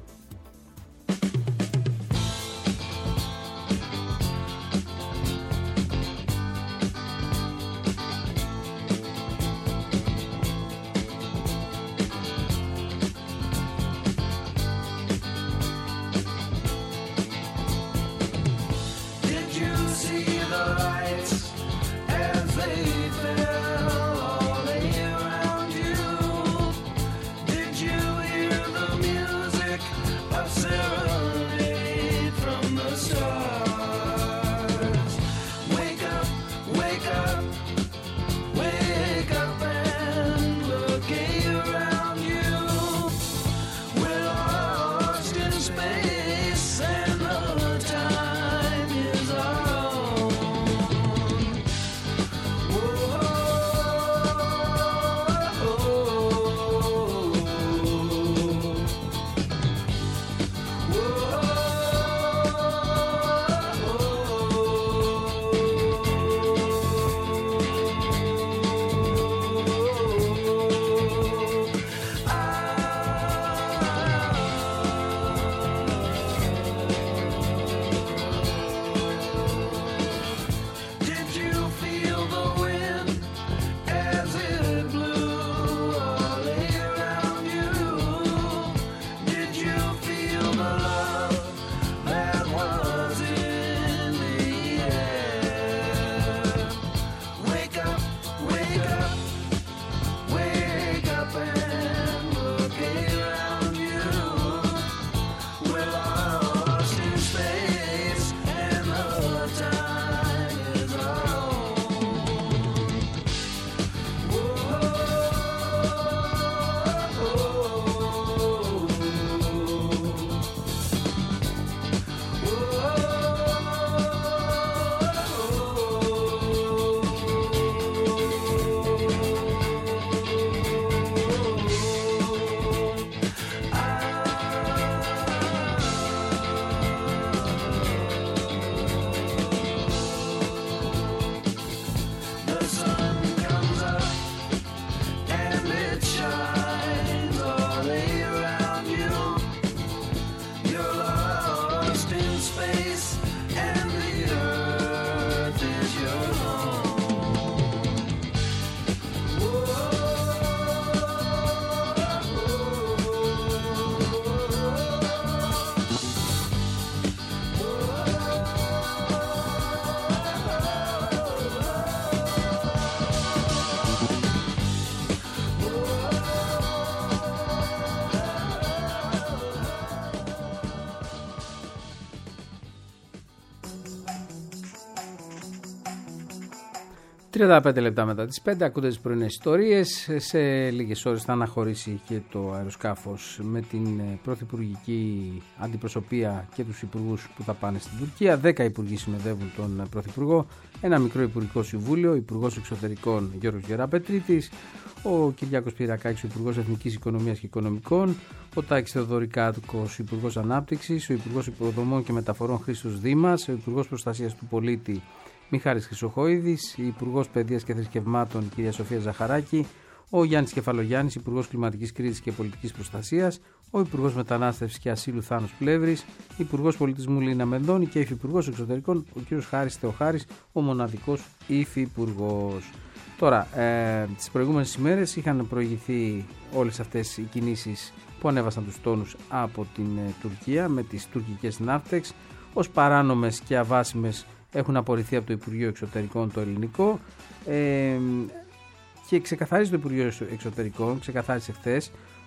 τριάντα πέντε λεπτά μετά τις πέντε ακούτε τις πρωινές ιστορίες. Σε λίγες ώρες θα αναχωρήσει και το αεροσκάφος με την πρωθυπουργική αντιπροσωπεία και τους υπουργούς που θα πάνε στην Τουρκία. Δέκα υπουργοί συνοδεύουν τον πρωθυπουργό. Ένα μικρό υπουργικό συμβούλιο, υπουργός εξωτερικών Γιώργος Γεραπετρίτης, ο Κυριάκος Πυριακάκης, ο υπουργός Εθνικής Οικονομίας και Οικονομικών, ο Τάκης Θεοδωρικάκος, υπουργός Ανάπτυξης, ο υπουργός Υποδομών και Μεταφορών Χρήστος Δήμας, ο υπουργός Προστασίας του Πολίτη Μιχάλης Χρυσοχοίδης, η Υπουργός Παιδείας και Θρησκευμάτων κυρία Σοφία Ζαχαράκη, ο Γιάννης Κεφαλογιάννης, Υπουργός Κλιματικής Κρίσης και Πολιτικής Προστασίας, ο Υπουργός Μετανάστευσης και Ασύλου Θάνος Πλεύρης, Υπουργός Πολιτισμού Λίνα Μενδώνη και Υφυπουργός Εξωτερικών ο κ. Χάρης Θεοχάρης, ο μοναδικός Υφυπουργός. Τώρα, ε, τις προηγούμενες ημέρες είχαν προηγηθεί όλες αυτές οι κινήσεις που ανέβασαν τους τόνους από την ε, Τουρκία με τις τουρκικές ναύτεξ, ως παράνομες και αβάσιμες έχουν απορριφθεί από το Υπουργείο Εξωτερικών το ελληνικό ε, και ξεκαθαρίζει το Υπουργείο Εξωτερικών, ξεκαθάρισε χθες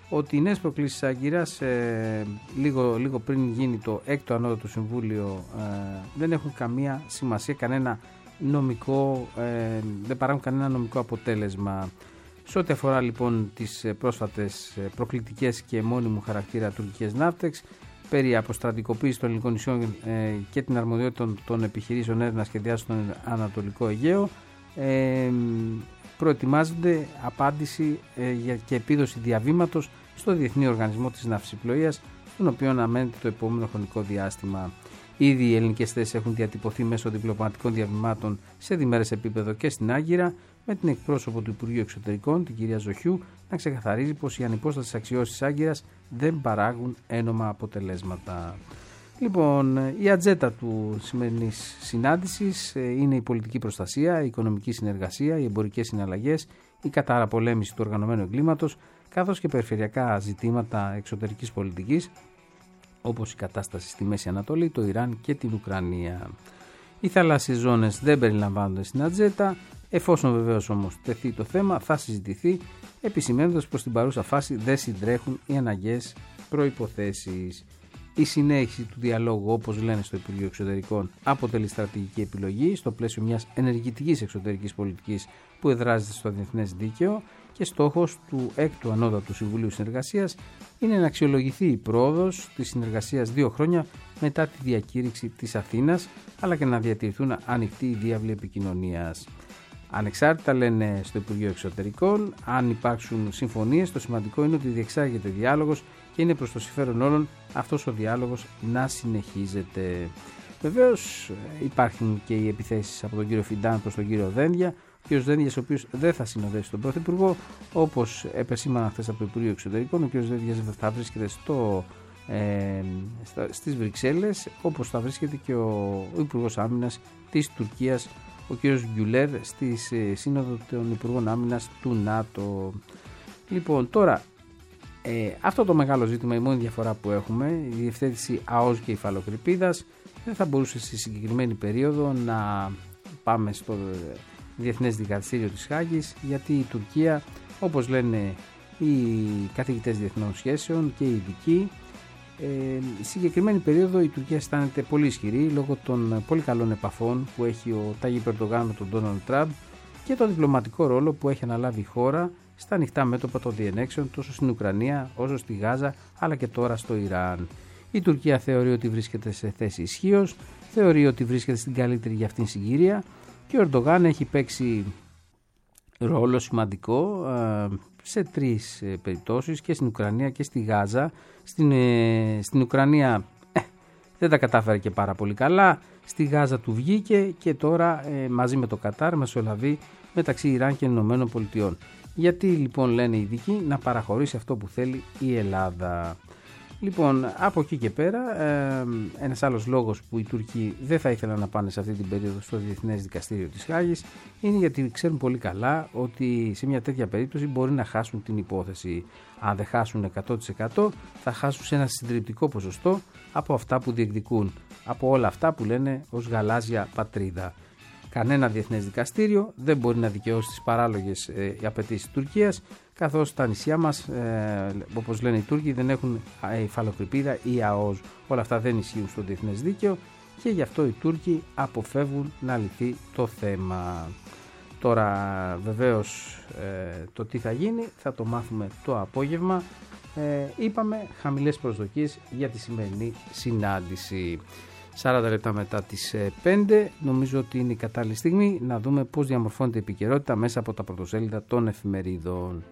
ότι οι νέες προκλήσεις Άγκυρας ε, λίγο, λίγο πριν γίνει το έκτο ανώτατο συμβούλιο ε, δεν έχουν καμία σημασία, κανένα νομικό, ε, δεν παράγουν κανένα νομικό αποτέλεσμα. Σε ό,τι αφορά λοιπόν τις πρόσφατες προκλητικές και μόνιμου χαρακτήρα τουρκικές ναύτεξ, περί αποστρατικοποίησης των ελληνικών νησιών ε, και την αρμοδιότητα των, των επιχειρήσεων έρευνας και διάσωσης στον Ανατολικό Αιγαίο, ε, προετοιμάζονται απάντηση ε, για, και επίδοση διαβήματος στο Διεθνή Οργανισμό της Ναυσιπλοείας, τον οποίο αναμένεται το επόμενο χρονικό διάστημα. Ήδη οι ελληνικές θέσεις έχουν διατυπωθεί μέσω διπλωματικών διαβημάτων σε διμερές επίπεδο και στην Άγκυρα, με την εκπρόσωπο του Υπουργείου Εξωτερικών, την κυρία Ζοχιού, να ξεκαθαρίζει πως οι ανυπόστατες αξιώσεις της Άγκυρας δεν παράγουν ένομα αποτελέσματα. Λοιπόν, η ατζέντα του σημερινής συνάντησης είναι η πολιτική προστασία, η οικονομική συνεργασία, οι εμπορικές συναλλαγές, η καταπολέμηση του οργανωμένου εγκλήματος, καθώς και περιφερειακά ζητήματα εξωτερικής πολιτικής, όπως η κατάσταση στη Μέση Ανατολή, το Ιράν και την Ουκρανία. Οι θαλάσσιες ζώνες δεν περιλαμβάνονται στην ατζέντα, εφόσον βεβαίως όμως τεθεί το θέμα θα συζητηθεί, επισημαίνοντας πως στην παρούσα φάση δεν συντρέχουν οι αναγκαίες προϋποθέσεις. Η συνέχιση του διαλόγου, όπως λένε στο Υπουργείο Εξωτερικών, αποτελεί στρατηγική επιλογή στο πλαίσιο μιας ενεργητικής εξωτερικής πολιτικής που εδράζεται στο διεθνές δίκαιο, και στόχος του έκτου Ανώτατου Συμβουλίου Συνεργασίας είναι να αξιολογηθεί η πρόοδος της συνεργασίας δύο χρόνια μετά τη διακήρυξη της Αθήνας, αλλά και να διατηρηθούν ανοιχτοί οι διάβλοι επικοινωνίας. Ανεξάρτητα, λένε στο Υπουργείο Εξωτερικών, αν υπάρξουν συμφωνίες, το σημαντικό είναι ότι διεξάγεται διάλογος και είναι προς το συμφέρον όλων αυτός ο διάλογος να συνεχίζεται. Βεβαίως υπάρχουν και οι επιθέσεις από τον κύριο Φιντάν προς τον κύριο Δένδια, ο κύριος Δένδιας, ο οποίος δεν θα συνοδεύσει τον Πρωθυπουργό, όπως επεσήμαναν χθες από το Υπουργείο Εξωτερικών. Ο κύριος Δένδιας θα βρίσκεται στο, ε, στα, στις Βρυξέλλες, όπως θα βρίσκεται και ο, ο Υπουργός Άμυνας της Τουρκίας, ο κύριος Γκιουλέρ, στη ε, Σύνοδο των Υπουργών Άμυνας του ΝΑΤΟ. Λοιπόν, τώρα, ε, αυτό το μεγάλο ζήτημα, η μόνη διαφορά που έχουμε, η διευθέτηση ΑΟΣ και υφαλοκρηπίδας, δεν θα μπορούσε στη συγκεκριμένη περίοδο να πάμε στο Διεθνές Δικαστήριο της Χάγης, γιατί η Τουρκία, όπως λένε οι καθηγητές διεθνών σχέσεων και οι ειδικοί, ε, στη συγκεκριμένη περίοδο η Τουρκία αισθάνεται πολύ ισχυρή λόγω των πολύ καλών επαφών που έχει ο Τάγιπ Ερντογάν με τον Ντόναλντ Τραμπ και το διπλωματικό ρόλο που έχει αναλάβει η χώρα στα ανοιχτά μέτωπα των διενέξεων τόσο στην Ουκρανία όσο στη Γάζα, αλλά και τώρα στο Ιράν. Η Τουρκία θεωρεί ότι βρίσκεται σε θέση ισχύως, θεωρεί ότι βρίσκεται στην καλύτερη για αυτήν συγκυρία, και ο Ερντογάν έχει παίξει ρόλο σημαντικό ε, σε τρεις ε, περιπτώσεις, και στην Ουκρανία και στη Γάζα. Στην, ε, στην Ουκρανία ε, δεν τα κατάφερε και πάρα πολύ καλά, στη Γάζα του βγήκε και τώρα ε, μαζί με το Κατάρ μεσολαβεί μεταξύ Ιράν και Ηνωμένων Πολιτειών. Γιατί λοιπόν, λένε οι ειδικοί, να παραχωρήσει αυτό που θέλει η Ελλάδα. Λοιπόν, από εκεί και πέρα, ε, ένας άλλος λόγος που οι Τούρκοι δεν θα ήθελαν να πάνε σε αυτή την περίοδο στο Διεθνές Δικαστήριο της Χάγης είναι γιατί ξέρουν πολύ καλά ότι σε μια τέτοια περίπτωση μπορεί να χάσουν την υπόθεση. Αν δεν χάσουν εκατό τοις εκατό, θα χάσουν σε ένα συντριπτικό ποσοστό από αυτά που διεκδικούν, από όλα αυτά που λένε ως γαλάζια πατρίδα. Κανένα διεθνές δικαστήριο δεν μπορεί να δικαιώσει τις παράλογες ε, απαιτήσεις της Τουρκίας, καθώς τα νησιά μας, ε, όπως λένε οι Τούρκοι, δεν έχουν υφαλοκρηπίδα ή ΑΟΣ. Όλα αυτά δεν ισχύουν στο διεθνές δίκαιο και γι' αυτό οι Τούρκοι αποφεύγουν να λυθεί το θέμα. Τώρα βεβαίως ε, το τι θα γίνει θα το μάθουμε το απόγευμα. Ε, είπαμε χαμηλές προσδοκίες για τη σημερινή συνάντηση. σαράντα λεπτά μετά τις πέντε, νομίζω ότι είναι η κατάλληλη στιγμή να δούμε πώς διαμορφώνεται η επικαιρότητα μέσα από τα πρωτοσέλιδα των εφημερίδων.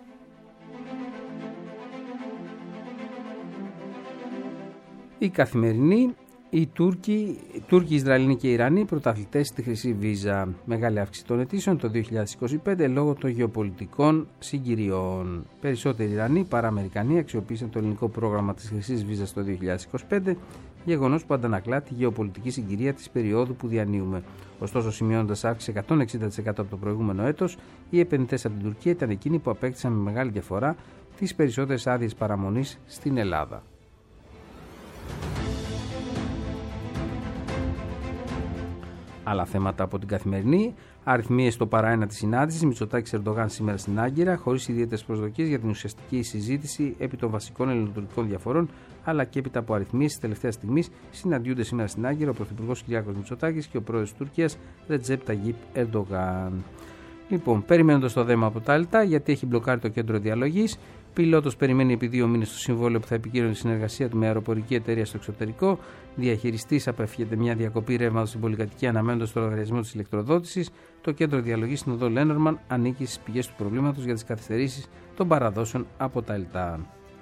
Η Καθημερινή, οι Τούρκοι, Τούρκοι, Ισραηλοί και Ιρανοί πρωταθλητές στη Χρυσή Βίζα. Μεγάλη αύξηση των αιτήσεων το δύο χιλιάδες είκοσι πέντε λόγω των γεωπολιτικών συγκυριών. Περισσότεροι Ιρανοί παρά Αμερικανοί αξιοποίησαν το ελληνικό πρόγραμμα της Χρυσής Βίζας το δύο χιλιάδες είκοσι πέντε, γεγονός που αντανακλά τη γεωπολιτική συγκυρία της περίοδου που διανύουμε. Ωστόσο, σημειώνοντας αύξηση εκατόν εξήντα τοις εκατό από το προηγούμενο έτος, οι επενδυτές από την Τουρκία ήταν εκείνοι που απέκτησαν με μεγάλη διαφορά τις περισσότερες άδειες παραμονής στην Ελλάδα. Άλλα θέματα από την Καθημερινή. Αριθμίες στο παράενα της συνάντησης Μητσοτάκης Ερντογάν σήμερα στην Άγκυρα, χωρίς ιδιαίτερες προσδοκίες για την ουσιαστική συζήτηση επί των βασικών ελληνοτουρκικών διαφορών, αλλά και έπειτα από αριθμίες της τελευταίας στιγμής συναντιούνται σήμερα στην Άγκυρα ο Πρωθυπουργός Κυριάκος Μητσοτάκης και ο Πρόεδρος της Τουρκίας Ρετζέπ Ταγίπ Ερντογάν. Λοιπόν, περιμένοντας το δέμα από τα ΑΛΤΑ, γιατί έχει μπλοκάρει το κέντρο διαλογής. Πιλότος περιμένει επί δύο μήνες το συμβόλαιο που θα επικύρωνε τη συνεργασία του με αεροπορική εταιρεία στο εξωτερικό. Διαχειριστής απέφυγεται μια διακοπή ρεύματος στην πολυκατοικία αναμένοντας το λογαριασμό της ηλεκτροδότησης. Το κέντρο διαλογής στην οδό Λένορμαν ανήκει στις πηγές του προβλήματος για τις καθυστερήσεις των παραδόσεων από τα ΑΛΤΑ.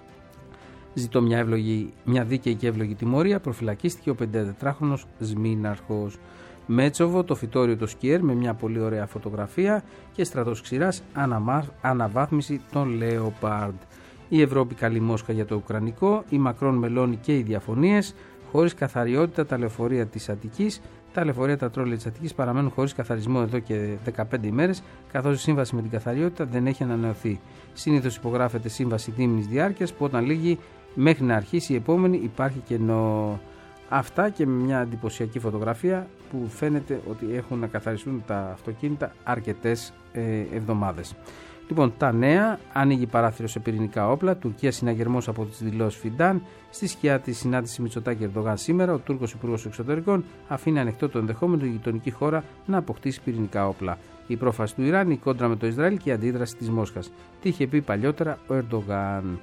Ζητώ μια, εύλογη, μια δίκαιη και εύλογη τιμωρία. Προφυλακίστηκε ο πεντιατετράχρονος Σμήναρχος. Μέτσοβο, το φυτόριο το Σκιέρ με μια πολύ ωραία φωτογραφία και στρατός ξηράς, αναμα... αναβάθμιση των Λέοπαρντ. Η Ευρώπη καλή Μόσχα για το Ουκρανικό, η Μακρόν Μελώνη και οι διαφωνίες, χωρίς καθαριότητα τα λεωφορεία της Αττικής. Τα λεωφορεία τα τρόλια της Αττικής παραμένουν χωρίς καθαρισμό εδώ και δεκαπέντε ημέρες, καθώς η σύμβαση με την καθαριότητα δεν έχει ανανεωθεί. Συνήθως υπογράφεται σύμβαση δίμηνης διάρκειας που όταν λήγει μέχρι να αρχίσει η επόμενη υπάρχει κενό. Αυτά και με μια εντυπωσιακή φωτογραφία που φαίνεται ότι έχουν να καθαριστούν τα αυτοκίνητα αρκετές ε, εβδομάδες. Λοιπόν, τα νέα, ανοίγει παράθυρο σε πυρηνικά όπλα, Τουρκία συναγερμός από τις δηλώσεις Φιντάν. Στη σκιά της συνάντηση Μητσοτάκη Ερντογάν σήμερα, ο Τούρκος Υπουργός Εξωτερικών αφήνει ανοιχτό το ενδεχόμενο η γειτονική χώρα να αποκτήσει πυρηνικά όπλα. Η πρόφαση του Ιράν, η κόντρα με το Ισραήλ και η αντίδραση της Μόσχας. Τι είχε πει παλιότερα ο Ερντογάν.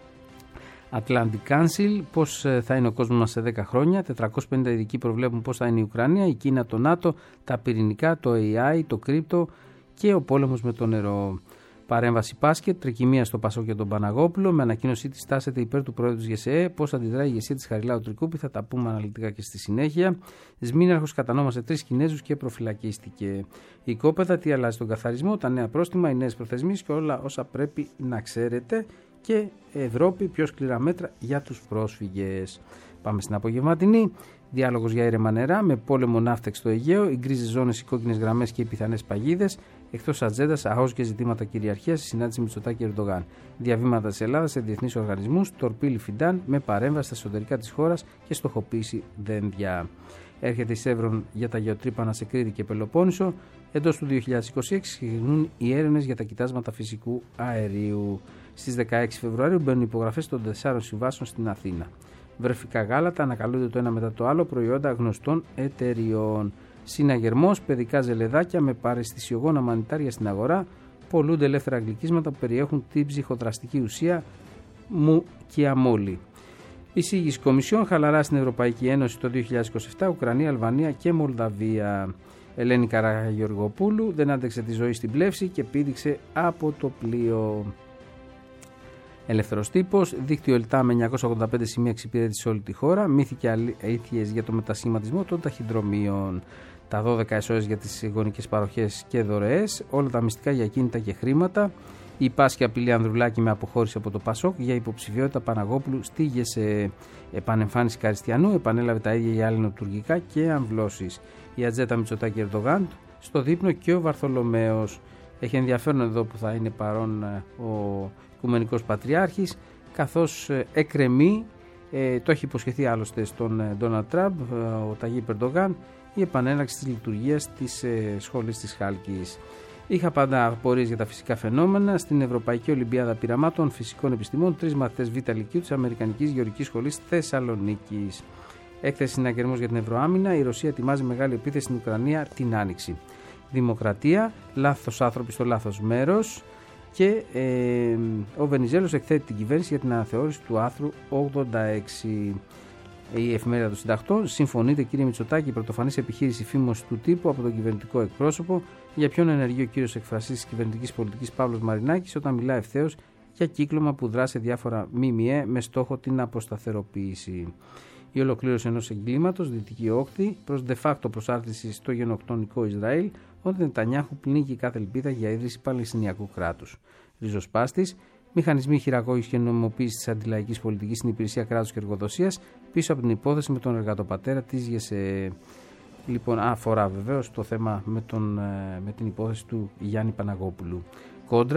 Atlantic Council, πώς θα είναι ο κόσμος μας σε δέκα χρόνια. τετρακόσιοι πενήντα ειδικοί προβλέπουν πώς θα είναι η Ουκρανία, η Κίνα, το ΝΑΤΟ, τα πυρηνικά, το έι άι, το κρύπτο και ο πόλεμος με το νερό. Παρέμβαση μπάσκετ, τρικυμία στο Πασόκ και τον Παναγόπουλο. Με ανακοίνωσή της τάσεται υπέρ του Προέδρου της ΓΕΣΕΕ. Πώς αντιδράει η ηγεσία της Χαριλάου Τρικούπη, θα τα πούμε αναλυτικά και στη συνέχεια. Σμήναρχος κατανόμασε τρεις Κινέζους και προφυλακίστηκε. Η κόπεδα, τι αλλάζει τον καθαρισμό, τα νέα πρόστιμα, οι νέες προθεσμίες και όλα όσα πρέπει να ξέρετε. Και Ευρώπη, πιο σκληρά μέτρα για τους πρόσφυγες. Πάμε στην απογευματινή. Διάλογος για ήρεμα νερά, με πόλεμο ναύτεξ στο Αιγαίο, οι γκρίζες ζώνες, οι κόκκινες γραμμές και οι πιθανές παγίδες. Εκτός ατζέντας, ΑΟΣ και ζητήματα κυριαρχίας, συνάντηση Μητσοτάκη Ερντογάν. Διαβήματα της Ελλάδας σε διεθνείς οργανισμούς, τορπίλη Φιντάν με παρέμβαση στα εσωτερικά της χώρας και στοχοποίηση δένδια. Έρχεται η Σεύρον για τα γεωτρύπανα σε Κρήτη και Πελοπόννησο. Εντός του δύο χιλιάδες είκοσι έξι ξεκινούν οι έρευνες για τα κοιτάσματα φυσικού αερίου. Στις δεκαέξι Φεβρουαρίου μπαίνουν υπογραφές των τεσσάρων συμβάσεων στην Αθήνα. Βρεφικά γάλατα ανακαλούνται το ένα μετά το άλλο προϊόντα γνωστών εταιριών. Συναγερμός, παιδικά ζελεδάκια με παραισθησιογόνα μανιτάρια στην αγορά. Πολλούνται ελεύθερα γλυκίσματα που περιέχουν την ψυχοδραστική ουσία μου και αμόλυ. Εισήγηση Κομισιόν χαλαρά στην Ευρωπαϊκή Ένωση το δύο χιλιάδες είκοσι επτά, Ουκρανία, Αλβανία και Μολδαβία. Ελένη Καραγεωργοπούλου δεν άντεξε τη ζωή στην πλεύση και πήδηξε από το πλοίο. Ελεύθερος τύπος, δίκτυο ΕΛΤΑ με εννιακόσια ογδόντα πέντε σημεία εξυπηρέτηση σε όλη τη χώρα, μύθοι και αλήθειες για το μετασχηματισμό των ταχυδρομείων, τα δώδεκα ες ο ες για τις γονικές παροχές και δωρεές, όλα τα μυστικά για κίνητα και χρήματα, η Πάσχη απειλή Ανδρουλάκη με αποχώρηση από το Πασόκ για υποψηφιότητα Παναγόπουλου στη ΓΕΣΕ. Επανεμφάνιση Καριστιανού, επανέλαβε τα ίδια για ελληνοτουρκικά και αμβλώσεις. Η ατζέτα Μητσοτάκη Ερντογάν στο δείπνο και ο Βαρθολομαίος. Έχει ενδιαφέρον εδώ που θα είναι παρόν ο Οικουμενικός Πατριάρχης, καθώς εκκρεμεί, ε, το έχει υποσχεθεί άλλωστε στον Ντόναλντ Τραμπ, ο Ταγίπ Ερντογάν, η επανέναρξη της λειτουργίας της ε, σχολής της Χάλκης. Είχα πάντα απορίες για τα φυσικά φαινόμενα. Στην Ευρωπαϊκή Ολυμπιάδα Πειραμάτων Φυσικών Επιστημών, τρεις μαθητές Β' Λυκείου της Αμερικανικής Γεωργικής Σχολής Θεσσαλονίκης. Έκθεση συναγερμός για την Ευρωάμυνα. Η Ρωσία ετοιμάζει μεγάλη επίθεση στην Ουκρανία την Άνοιξη. Δημοκρατία. Λάθος άνθρωποι στο λάθος μέρος. Και ε, ο Βενιζέλος εκθέτει την κυβέρνηση για την αναθεώρηση του άρθρου ογδόντα έξι. Η εφημερίδα των συντακτών. Συμφωνείτε, κύριε Μητσοτάκη, η πρωτοφανής επιχείρηση φήμωσης του τύπου από τον κυβερνητικό εκπρόσωπο. Για ποιον ενεργεί ο κύριος εκφραστής της κυβερνητικής πολιτικής Παύλος Μαρινάκης όταν μιλά ευθέως για κύκλωμα που δρά σε διάφορα ΜΜΕ με στόχο την αποσταθεροποίηση. Η ολοκλήρωση ενός εγκλήματος, Δυτική Όχθη, προς de facto προσάρτηση στο γενοκτονικό Ισραήλ, όταν Νετανιάχου πνίγει κάθε ελπίδα για ίδρυση Παλαιστινιακού κράτους. Ριζοσπάστης, μηχανισμοί χειραγώγησης και νομιμοποίησης της αντιλαϊκής πολιτικής στην υπηρεσία κράτους και εργοδοσίας, πίσω από την υπόθεση με τον εργατοπατέρα της ΓΕΣΕ. Λοιπόν, αφορά βεβαίως το θέμα με, τον, με την υπόθεση του Γιάννη Παναγόπουλου. Κόντρα,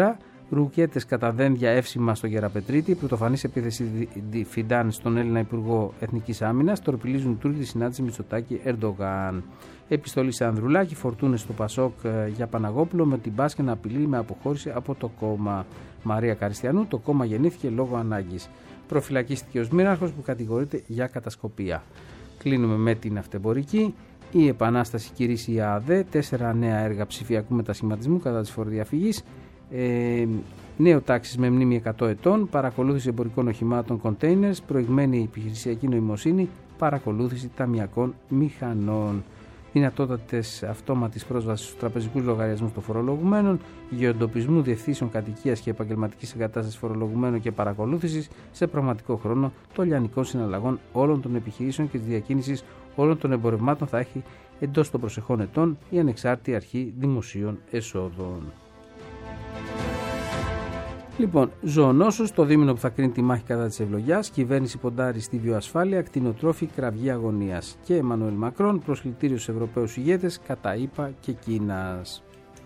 Ρουκέτες κατά δένδια εύσημα στο Γεραπετρίτη, πρωτοφανής επίθεση Φιντάν στον Έλληνα Υπουργό Εθνικής Άμυνας, τορπιλίζουν οι Τούρκοι τη συνάντηση Μητσοτάκη Ερντογάν. Επιστολή σε Ανδρουλάκη, φορτούνες στο Πασόκ για Παναγόπουλο με την Μπάσκε να απειλεί με αποχώρηση από το κόμμα. Μαρία Καριστιανού, το κόμμα γεννήθηκε λόγω ανάγκης. Προφυλακίστηκε ο Σμύραρχος που κατηγορείται για κατασκοπία. Κλείνουμε με την αυτεμπορική. Η Επανάσταση κηρύσσει η ΑΑΔΕ, τέσσερα νέα έργα ψηφιακού μετασχηματισμού κατά της φοροδιαφυγής. Ε, νέο τάξης με μνήμη εκατό ετών, παρακολούθηση εμπορικών οχημάτων containers, προηγμένη επιχειρησιακή νοημοσύνη, παρακολούθηση ταμιακών μηχανών. Δυνατότητες αυτόματης πρόσβασης στους τραπεζικούς λογαριασμούς των φορολογουμένων, γεωντοπισμού διευθύνσεων κατοικίας και επαγγελματικής εγκατάστασης φορολογουμένων και παρακολούθησης σε πραγματικό χρόνο των λιανικών συναλλαγών όλων των επιχειρήσεων και της διακίνησης όλων των εμπορευμάτων θα έχει εντός των προσεχών ετών η Ανεξάρτητη Αρχή Δημοσίων Εσόδων. Λοιπόν, ζωονόσος, το δίμηνο που θα κρίνει τη μάχη κατά της ευλογιάς, κυβέρνηση ποντάρει στη βιοασφάλεια, κτηνοτρόφοι, κραυγή αγωνίας. Και Εμμανουέλ Μακρόν, προσκλητήριο στους Ευρωπαίους ηγέτες κατά ΗΠΑ και Κίνας.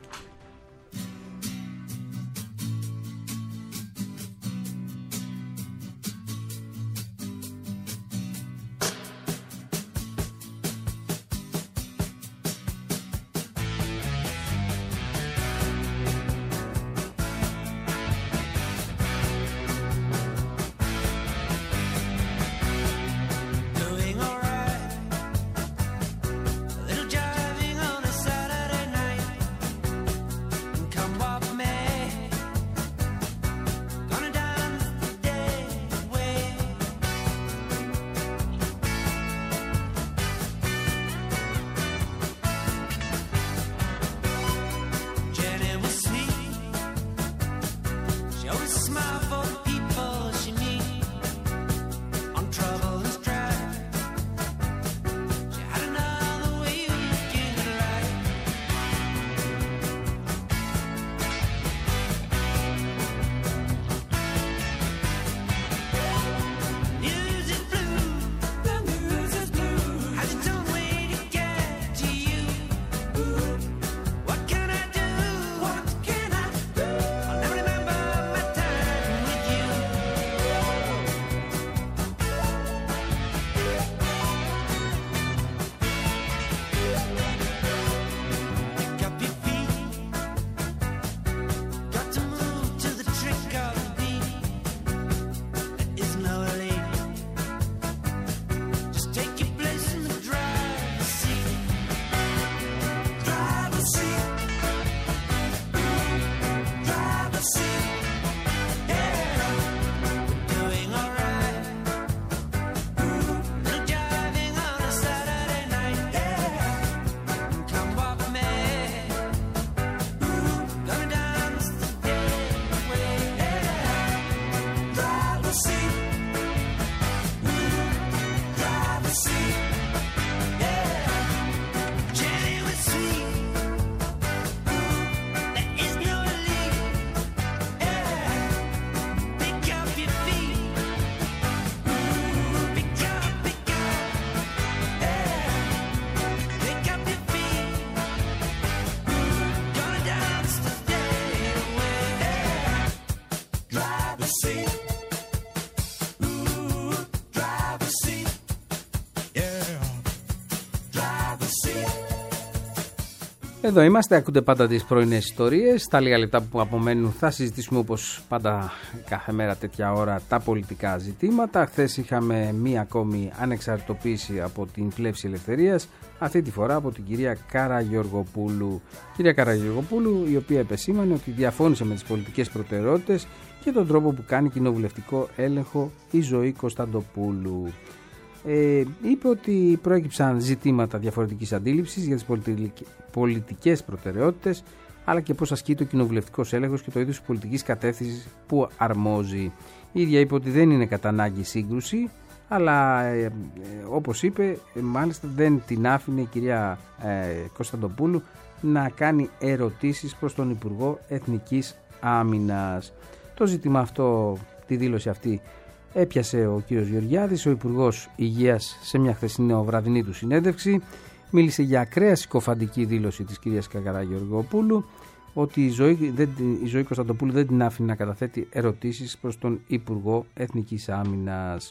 Εδώ είμαστε, ακούτε πάντα τις πρωινές ιστορίες. Τα λίγα λεπτά που απομένουν θα συζητήσουμε όπως πάντα κάθε μέρα τέτοια ώρα τα πολιτικά ζητήματα. Χθες είχαμε μία ακόμη ανεξαρτητοποίηση από την Πλεύση Ελευθερίας, αυτή τη φορά από την κυρία Καραγεωργοπούλου. Κυρία Καραγεωργοπούλου, η οποία επεσήμανε ότι διαφώνησε με τις πολιτικές προτεραιότητες και τον τρόπο που κάνει κοινοβουλευτικό έλεγχο η Ζωή Κωνσταντοπούλου. Ε, είπε ότι προέκυψαν ζητήματα διαφορετικής αντίληψης για τις πολιτικές προτεραιότητες, αλλά και πώς ασκεί το κοινοβουλευτικός έλεγχος και το είδος πολιτικής κατεύθυνσης που αρμόζει. Η ίδια είπε ότι δεν είναι κατά ανάγκη σύγκρουση, αλλά ε, ε, όπως είπε, ε, μάλιστα δεν την άφηνε η κυρία ε, Κωνσταντοπούλου να κάνει ερωτήσεις προς τον Υπουργό Εθνικής Άμυνας. Το ζήτημα αυτό, τη δήλωση αυτή, έπιασε ο κ. Γεωργιάδης, ο Υπουργός Υγείας, σε μια χθεσινή βραδινή του συνέντευξη. Μίλησε για ακραία συκοφαντική δήλωση της κυρίας Καραγεωργοπούλου. ότι η ζωή, δεν, η ζωή Κωνσταντοπούλου δεν την άφηνε να καταθέτει ερωτήσεις προς τον Υπουργό Εθνικής Άμυνας.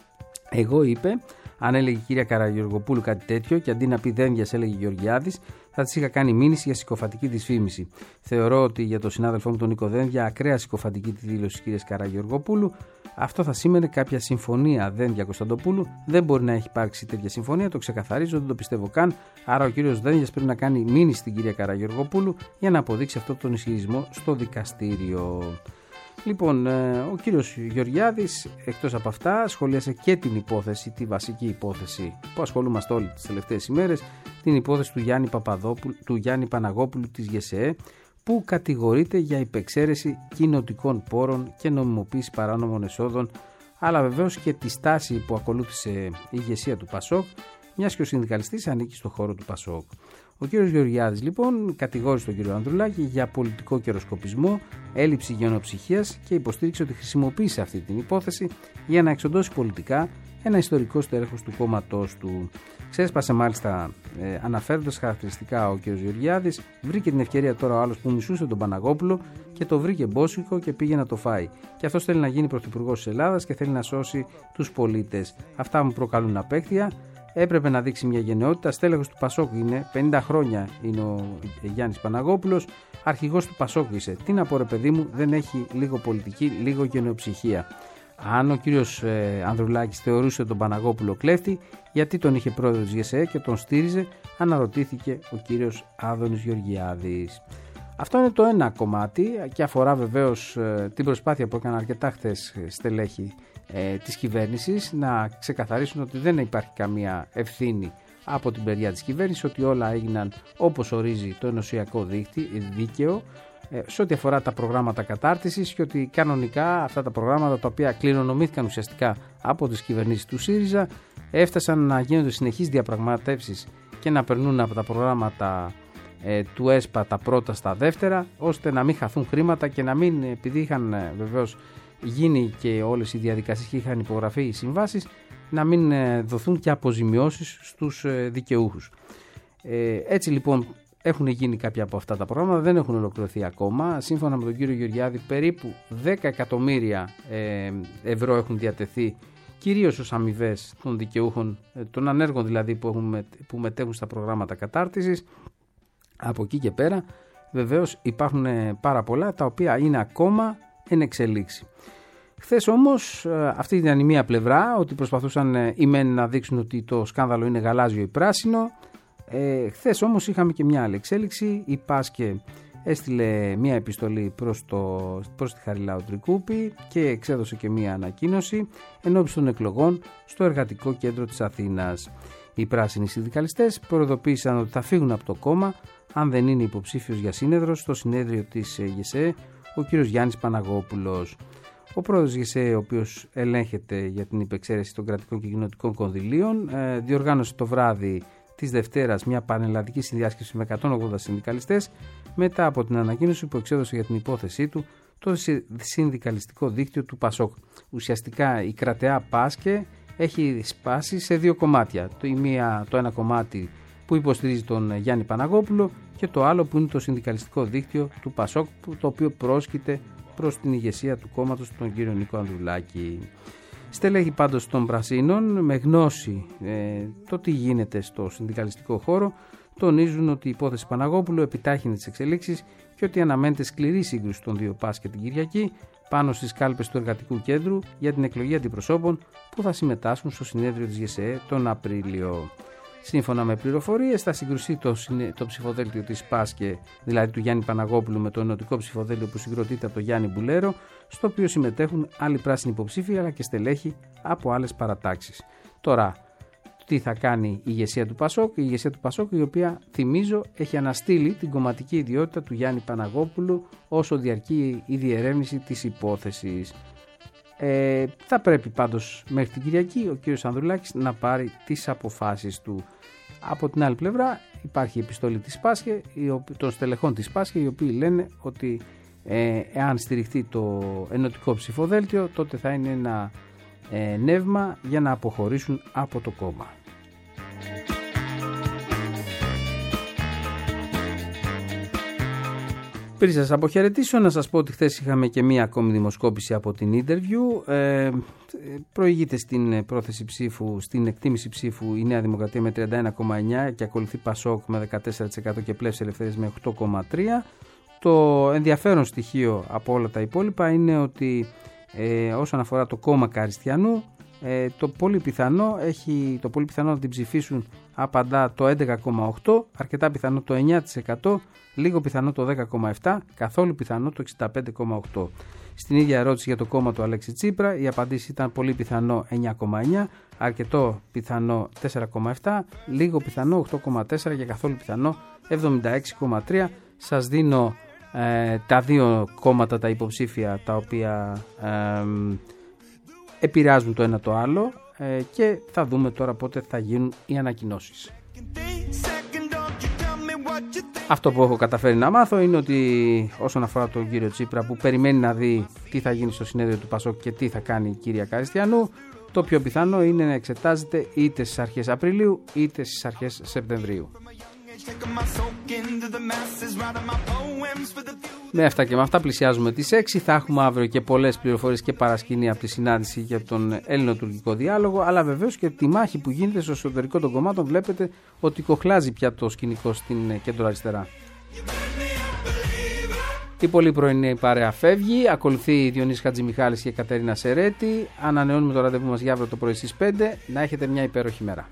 Εγώ, είπε, αν έλεγε η κυρία Καραγεωργοπούλου κάτι τέτοιο και αντί να πει δένδιας έλεγε Γεωργιάδης, θα της είχα κάνει μήνυση για συκοφαντική δυσφήμιση. Θεωρώ ότι για τον συνάδελφό μου τον Νίκο Δένδια ακραία συκοφαντική τη δήλωση της κυρίας Καραγεωργοπούλου. Αυτό θα σήμαινε κάποια συμφωνία Δένδια Κωνσταντοπούλου. Δεν μπορεί να έχει υπάρξει τέτοια συμφωνία, το ξεκαθαρίζω, δεν το πιστεύω καν. Άρα ο κύριος Δένδιας πρέπει να κάνει μήνυση στην κυρία Καραγεωργοπούλου για να αποδείξει αυτό τον ισχυρισμό στο δικαστήριο. Λοιπόν, ο κύριος Γεωργιάδης, εκτός από αυτά, σχολίασε και την υπόθεση, τη βασική υπόθεση που ασχολούμαστε όλοι τις τελευταίες ημέρες, την υπόθεση του Γιάννη, του Γιάννη Παναγόπουλου της ΓΕΣΕΕ, που κατηγορείται για υπεξαίρεση κοινοτικών πόρων και νομιμοποίηση παράνομων εσόδων, αλλά βεβαίως και τη στάση που ακολούθησε η ηγεσία του ΠΑΣΟΚ, μιας και ο συνδικαλιστής ανήκει στο χώρο του ΠΑΣΟΚ. Ο κύριος Γεωργιάδης λοιπόν κατηγόρησε τον κύριο Ανδρουλάκη για πολιτικό καιροσκοπισμό, έλλειψη γενοψυχίας και υποστήριξε ότι χρησιμοποίησε αυτή την υπόθεση για να εξοντώσει πολιτικά ένα ιστορικό στέλεχος του κόμματός του. Ξέσπασε μάλιστα ε, αναφέροντας χαρακτηριστικά ο κύριος Γεωργιάδης, βρήκε την ευκαιρία τώρα ο άλλος που μισούσε τον Παναγόπουλο και το βρήκε μπόσικο και πήγε να το φάει. Και αυτός θέλει να γίνει πρωθυπουργός της Ελλάδας και θέλει να σώσει τους πολίτες. Αυτά μου προκαλούν απέχθεια. Έπρεπε να δείξει μια γενναιότητα. Στέλεχος του ΠΑΣΟΚ είναι, πενήντα χρόνια είναι ο Γιάννης Παναγόπουλος, αρχηγός του ΠΑΣΟΚ είσαι. Τι να πω ρε παιδί μου, δεν έχει λίγο πολιτική, λίγο γενναιοψυχία. Αν ο κύριος ε, Ανδρουλάκης θεωρούσε τον Παναγόπουλο κλέφτη, γιατί τον είχε πρόεδρο της ΓΕΣΕΕ και τον στήριζε, αναρωτήθηκε ο κύριος Άδωνης Γεωργιάδης. Αυτό είναι το ένα κομμάτι και αφορά βεβαίως ε, την προσπάθεια που έκαναν αρκετά χθες στελέχη ε, της κυβέρνησης να ξεκαθαρίσουν ότι δεν υπάρχει καμία ευθύνη από την μεριά της κυβέρνησης, ότι όλα έγιναν όπως ορίζει το ενωσιακό δίκτυ, δίκαιο, ε, σε ό,τι αφορά τα προγράμματα κατάρτισης και ότι κανονικά αυτά τα προγράμματα τα οποία κληρονομήθηκαν ουσιαστικά από τις κυβερνήσεις του ΣΥΡΙΖΑ έφτασαν να γίνονται συνεχείς διαπραγματεύσεις και να περνούν από τα προγράμματα ε, του ΕΣΠΑ τα πρώτα στα δεύτερα, ώστε να μην χαθούν χρήματα και να μην, επειδή είχαν ε, βεβαίως γίνει και όλες οι διαδικασίες και είχαν υπογραφεί οι συμβάσεις, να μην ε, δοθούν και αποζημιώσεις στους ε, δικαιούχους. Ε, έτσι λοιπόν έχουν γίνει κάποια από αυτά τα προγράμματα, δεν έχουν ολοκληρωθεί ακόμα. Σύμφωνα με τον κύριο Γεωργιάδη, περίπου δέκα εκατομμύρια ε, ευρώ έχουν διατεθεί κυρίως ως αμοιβές των δικαιούχων, των ανέργων δηλαδή που, έχουν, που μετέχουν στα προγράμματα κατάρτισης. Από εκεί και πέρα βεβαίως υπάρχουν πάρα πολλά τα οποία είναι ακόμα εν εξελίξη. Χθες όμως αυτή ήταν η μία πλευρά, ότι προσπαθούσαν οι μεν να δείξουν ότι το σκάνδαλο είναι γαλάζιο ή πράσινο. Ε, χθες όμως είχαμε και μια άλλη εξέλιξη. Η Πάσκε έστειλε μια επιστολή προς, το, προς τη Χαριλάου Τρικούπη και εξέδωσε και μια ανακοίνωση ενώπιση των εκλογών στο Εργατικό Κέντρο της Αθήνας. Οι πράσινοι συνδικαλιστές προειδοποίησαν ότι θα φύγουν από το κόμμα αν δεν είναι υποψήφιος για σύνεδρο στο συνέδριο της ΓΕΣΕΕ ο κύριος Γιάννης Παναγόπουλος. Ο πρόεδρος της ΓΕΣΕΕ, ο οποίος ελέγχεται για την υπεξαίρεση των κρατικών και κοινοτικών κονδυλίων, διοργάνωσε το βράδυ της Δευτέρας μια πανελλαδική συνδιάσκεψη με εκατόν ογδόντα συνδικαλιστές μετά από την ανακοίνωση που εξέδωσε για την υπόθεσή του το συνδικαλιστικό δίκτυο του ΠΑΣΟΚ. Ουσιαστικά η κρατεά Πάσκε έχει σπάσει σε δύο κομμάτια. Το, μία, το ένα κομμάτι που υποστηρίζει τον Γιάννη Παναγόπουλο και το άλλο που είναι το συνδικαλιστικό δίκτυο του ΠΑΣΟΚ, το οποίο πρόσκειται προς την ηγεσία του κόμματος, τον κύριο Νίκο Ανδρουλάκη. Στελέχη πάντως των Πρασίνων, με γνώση ε, το τι γίνεται στο συνδικαλιστικό χώρο, τονίζουν ότι η υπόθεση Παναγόπουλου επιτάχυνε τις εξελίξεις και ότι αναμένεται σκληρή σύγκρουση των δύο Πάσκε την Κυριακή πάνω στις κάλπες του Εργατικού Κέντρου για την εκλογή αντιπροσώπων που θα συμμετάσχουν στο συνέδριο της ΓΕΣΕΕ τον Απρίλιο. Σύμφωνα με πληροφορίες, θα συγκρουστεί το, το ψηφοδέλτιο της Πάσκε, δηλαδή του Γιάννη Παναγόπουλου, με το ενωτικό ψηφοδέλτιο που συγκροτείται από τον Γιάννη Μπουλέρο, στο οποίο συμμετέχουν άλλοι πράσινοι υποψήφοι αλλά και στελέχη από άλλες παρατάξεις. Τώρα, τι θα κάνει η ηγεσία του ΠΑΣΟΚ? Η ηγεσία του ΠΑΣΟΚ, η οποία, θυμίζω, έχει αναστείλει την κομματική ιδιότητα του Γιάννη Παναγόπουλου όσο διαρκεί η διερεύνηση της υπόθεσης. Ε, θα πρέπει πάντως μέχρι την Κυριακή ο κύριος Ανδρουλάκης να πάρει τις αποφάσεις του. Από την άλλη πλευρά υπάρχει η επιστολή της Πάσχε, των στελεχών της Πάσχε, οι οποίοι λένε ότι ε, εάν στηριχτεί το ενωτικό ψηφοδέλτιο, τότε θα είναι ένα ε, νεύμα για να αποχωρήσουν από το κόμμα. Πριν σας αποχαιρετήσω, να σας πω ότι χθες είχαμε και μία ακόμη δημοσκόπηση από την Interview. Ε, προηγείται στην πρόθεση ψήφου, στην εκτίμηση ψήφου η Νέα Δημοκρατία με τριάντα ένα κόμμα εννιά τοις εκατό και ακολουθεί Πασόκ με δεκατέσσερα τοις εκατό και Πλεύση Ελευθερίας με οκτώ κόμμα τρία τοις εκατό. Το ενδιαφέρον στοιχείο από όλα τα υπόλοιπα είναι ότι ε, όσον αφορά το κόμμα Καριστιανού, ε, το, πολύ πιθανό έχει, το πολύ πιθανό να την ψηφίσουν απαντά το έντεκα κόμμα οκτώ τοις εκατό, αρκετά πιθανό το εννιά τοις εκατό, λίγο πιθανό το δέκα κόμμα επτά τοις εκατό, καθόλου πιθανό το εξήντα πέντε κόμμα οκτώ τοις εκατό. Στην ίδια ερώτηση για το κόμμα του Αλέξη Τσίπρα, η απαντήση ήταν πολύ πιθανό εννιά κόμμα εννιά τοις εκατό, αρκετό πιθανό τέσσερα κόμμα επτά τοις εκατό, λίγο πιθανό οκτώ κόμμα τέσσερα τοις εκατό και καθόλου πιθανό εβδομήντα έξι κόμμα τρία τοις εκατό. Σας δίνω ε, τα δύο κόμματα, τα υποψήφια, τα οποία ε, επηρεάζουν το ένα το άλλο ε, και θα δούμε τώρα πότε θα γίνουν οι ανακοινώσεις. Αυτό που έχω καταφέρει να μάθω είναι ότι όσον αφορά τον κύριο Τσίπρα, που περιμένει να δει τι θα γίνει στο συνέδριο του Πασόκ και τι θα κάνει η κυρία Καριστιανού, το πιο πιθανό είναι να εξετάζεται είτε στις αρχές Απριλίου είτε στις αρχές Σεπτεμβρίου. Με αυτά και με αυτά πλησιάζουμε τις έξι. Θα έχουμε αύριο και πολλές πληροφορίες και παρασκηνή από τη συνάντηση για τον Έλληνο-τουρκικό διάλογο, αλλά βεβαίως και τη μάχη που γίνεται στο εσωτερικό των κομμάτων. Βλέπετε ότι κοχλάζει πια το σκηνικό στην κέντρο-αριστερά. Η πολύ πρωινή παρέα φεύγει. Ακολουθεί Διονύσης Χατζημιχάλης και Κατερίνα Σερέτη. Ανανεώνουμε το ραντεβού μας για αύριο το πρωί στις πέντε. Να έχετε μια υπέροχη μέρα.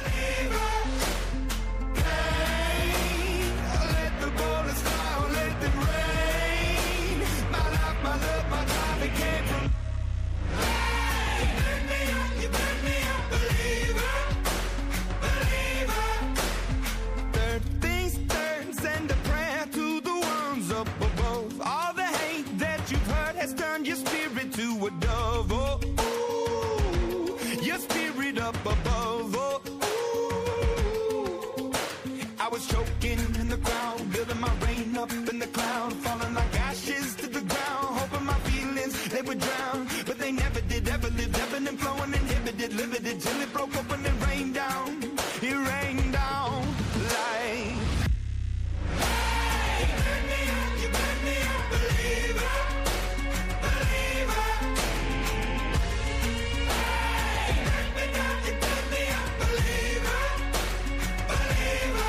Choking in the crowd, building my rain up in the cloud, falling like ashes to the ground, hoping my feelings they would drown, but they never did, ever lived, ebbing and flowing, inhibited, limited, till it broke up and it rained down, it rained down like hey, you burn me up, you burn me up, believer, believer, hey, you burn me down, you burn me up, believer, believer.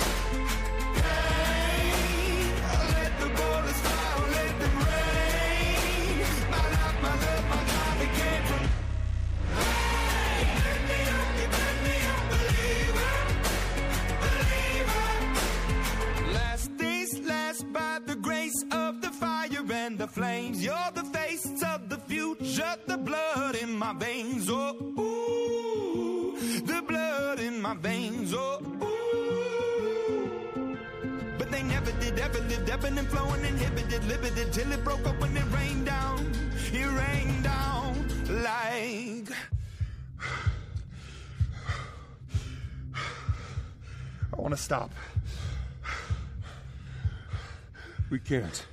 The flames, you're the face of the future, the blood in my veins, oh, ooh, the blood in my veins, oh, ooh. But they never did, ever lived, ebbing and flowing, inhibited, limited, till it broke up when it rained down, it rained down like I want to stop. We can't.